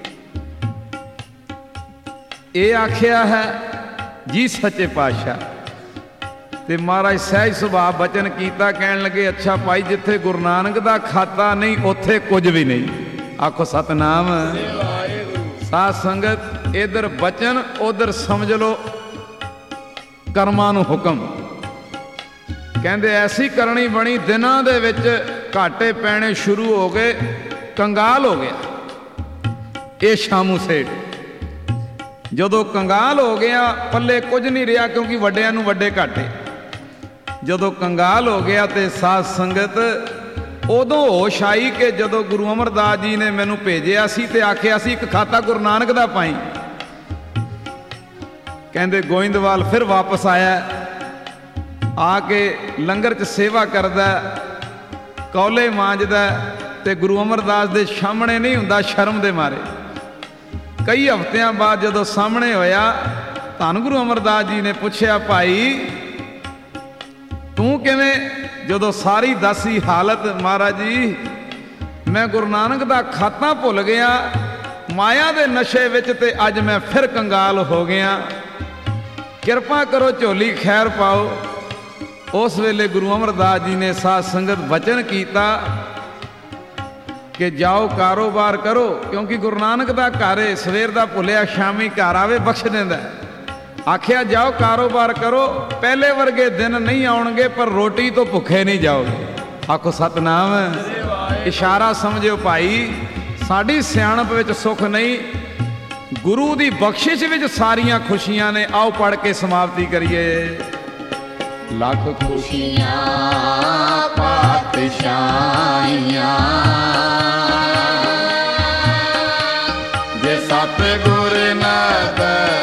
ਇਹ ਆਖਿਆ ਹੈ ਜੀ ਸੱਚੇ ਪਾਤਸ਼ਾਹ। ਤੇ ਮਹਾਰਾਜ ਸਹਿਜ ਸੁਭਾਅ ਬਚਨ ਕੀਤਾ, ਕਹਿਣ ਲੱਗੇ ਅੱਛਾ ਭਾਈ ਜਿੱਥੇ ਗੁਰੂ ਨਾਨਕ ਦਾ ਖਾਤਾ ਨਹੀਂ ਉੱਥੇ ਕੁਝ ਵੀ ਨਹੀਂ। ਆਖੋ ਸਤਨਾਮ। ਸਾਧ ਸੰਗਤ ਇਧਰ ਬਚਨ ਉਧਰ ਸਮਝ ਲੋ ਕਰਮਾਂ ਨੂੰ ਹੁਕਮ। ਕਹਿੰਦੇ ਐਸੀ ਕਰਨੀ ਬਣੀ ਦਿਨਾਂ ਦੇ ਵਿੱਚ ਘਾਟੇ ਪੈਣੇ ਸ਼ੁਰੂ ਹੋ ਗਏ, ਕੰਗਾਲ ਹੋ ਗਿਆ ਇਹ ਸ਼ਾਮੂ ਸੇਠ। ਜਦੋਂ ਕੰਗਾਲ ਹੋ ਗਿਆ ਪੱਲੇ ਕੁਝ ਨਹੀਂ ਰਿਹਾ, ਕਿਉਂਕਿ ਵੱਡਿਆਂ ਨੂੰ ਵੱਡੇ ਘਾਟੇ। ਜਦੋਂ ਕੰਗਾਲ ਹੋ ਗਿਆ ਤੇ ਸਾਧ ਸੰਗਤ ਉਦੋਂ ਹੋਸ਼ ਆਈ ਕਿ ਜਦੋਂ ਗੁਰੂ ਅਮਰਦਾਸ ਜੀ ਨੇ ਮੈਨੂੰ ਭੇਜਿਆ ਸੀ ਤੇ ਆਖਿਆ ਸੀ ਇੱਕ ਖਾਤਾ ਗੁਰੂ ਨਾਨਕ ਦਾ ਪਾਈ। ਕਹਿੰਦੇ ਗੋਇੰਦਵਾਲ ਫਿਰ ਵਾਪਸ ਆਇਆ, ਆ ਕੇ ਲੰਗਰ 'ਚ ਸੇਵਾ ਕਰਦਾ, ਕੌਲੇ ਮਾਂਜਦਾ ਤੇ ਗੁਰੂ ਅਮਰਦਾਸ ਦੇ ਸਾਹਮਣੇ ਨਹੀਂ ਹੁੰਦਾ ਸ਼ਰਮ ਦੇ ਮਾਰੇ। ਕਈ ਹਫ਼ਤਿਆਂ ਬਾਅਦ ਜਦੋਂ ਸਾਹਮਣੇ ਹੋਇਆ, ਧੰਨ ਗੁਰੂ ਅਮਰਦਾਸ ਜੀ ਨੇ ਪੁੱਛਿਆ ਭਾਈ ਤੂੰ ਕਿਵੇਂ? ਜਦੋਂ ਸਾਰੀ ਦੱਸੀ ਹਾਲਤ, ਮਹਾਰਾਜ ਜੀ ਮੈਂ ਗੁਰੂ ਨਾਨਕ ਦਾ ਖਾਤਾ ਭੁੱਲ ਗਿਆ ਮਾਇਆ ਦੇ ਨਸ਼ੇ ਵਿੱਚ ਤੇ ਅੱਜ ਮੈਂ ਫਿਰ ਕੰਗਾਲ ਹੋ ਗਿਆ, ਕਿਰਪਾ ਕਰੋ ਝੋਲੀ ਖੈਰ ਪਾਓ। ਉਸ ਵੇਲੇ ਗੁਰੂ ਅਮਰਦਾਸ ਜੀ ਨੇ ਸਾਧ ਸੰਗਤ ਵਚਨ ਕੀਤਾ ਕਿ ਜਾਓ ਕਾਰੋਬਾਰ ਕਰੋ, ਕਿਉਂਕਿ ਗੁਰੂ ਨਾਨਕ ਦਾ ਘਰ ਏ, ਸਵੇਰ ਦਾ ਭੁੱਲਿਆ ਸ਼ਾਮੀ ਘਰ ਆਵੇ ਬਖਸ਼ ਦਿੰਦਾ। ਆਖਿਆ ਜਾਓ ਕਾਰੋਬਾਰ ਕਰੋ, ਪਹਿਲੇ ਵਰਗੇ ਦਿਨ ਨਹੀਂ ਆਉਣਗੇ ਪਰ ਰੋਟੀ ਤੋਂ ਭੁੱਖੇ ਨਹੀਂ ਜਾਓਗੇ। ਆਖੋ ਸਤਨਾਮ। ਇਸ਼ਾਰਾ ਸਮਝਿਓ ਭਾਈ, ਸਾਡੀ ਸਿਆਣਪ ਵਿੱਚ ਸੁੱਖ ਨਹੀਂ, ਗੁਰੂ ਦੀ ਬਖਸ਼ਿਸ਼ ਵਿੱਚ ਸਾਰੀਆਂ ਖੁਸ਼ੀਆਂ ਨੇ। ਆਓ ਪੜ੍ਹ ਕੇ ਸਮਾਪਤੀ ਕਰੀਏ। ਲੱਖ ਖੁਸ਼ੀਆਂ ਪਾਤਸ਼ਾਹੀਆਂ ਜੇ ਸਤਿਗੁਰ ਨਾ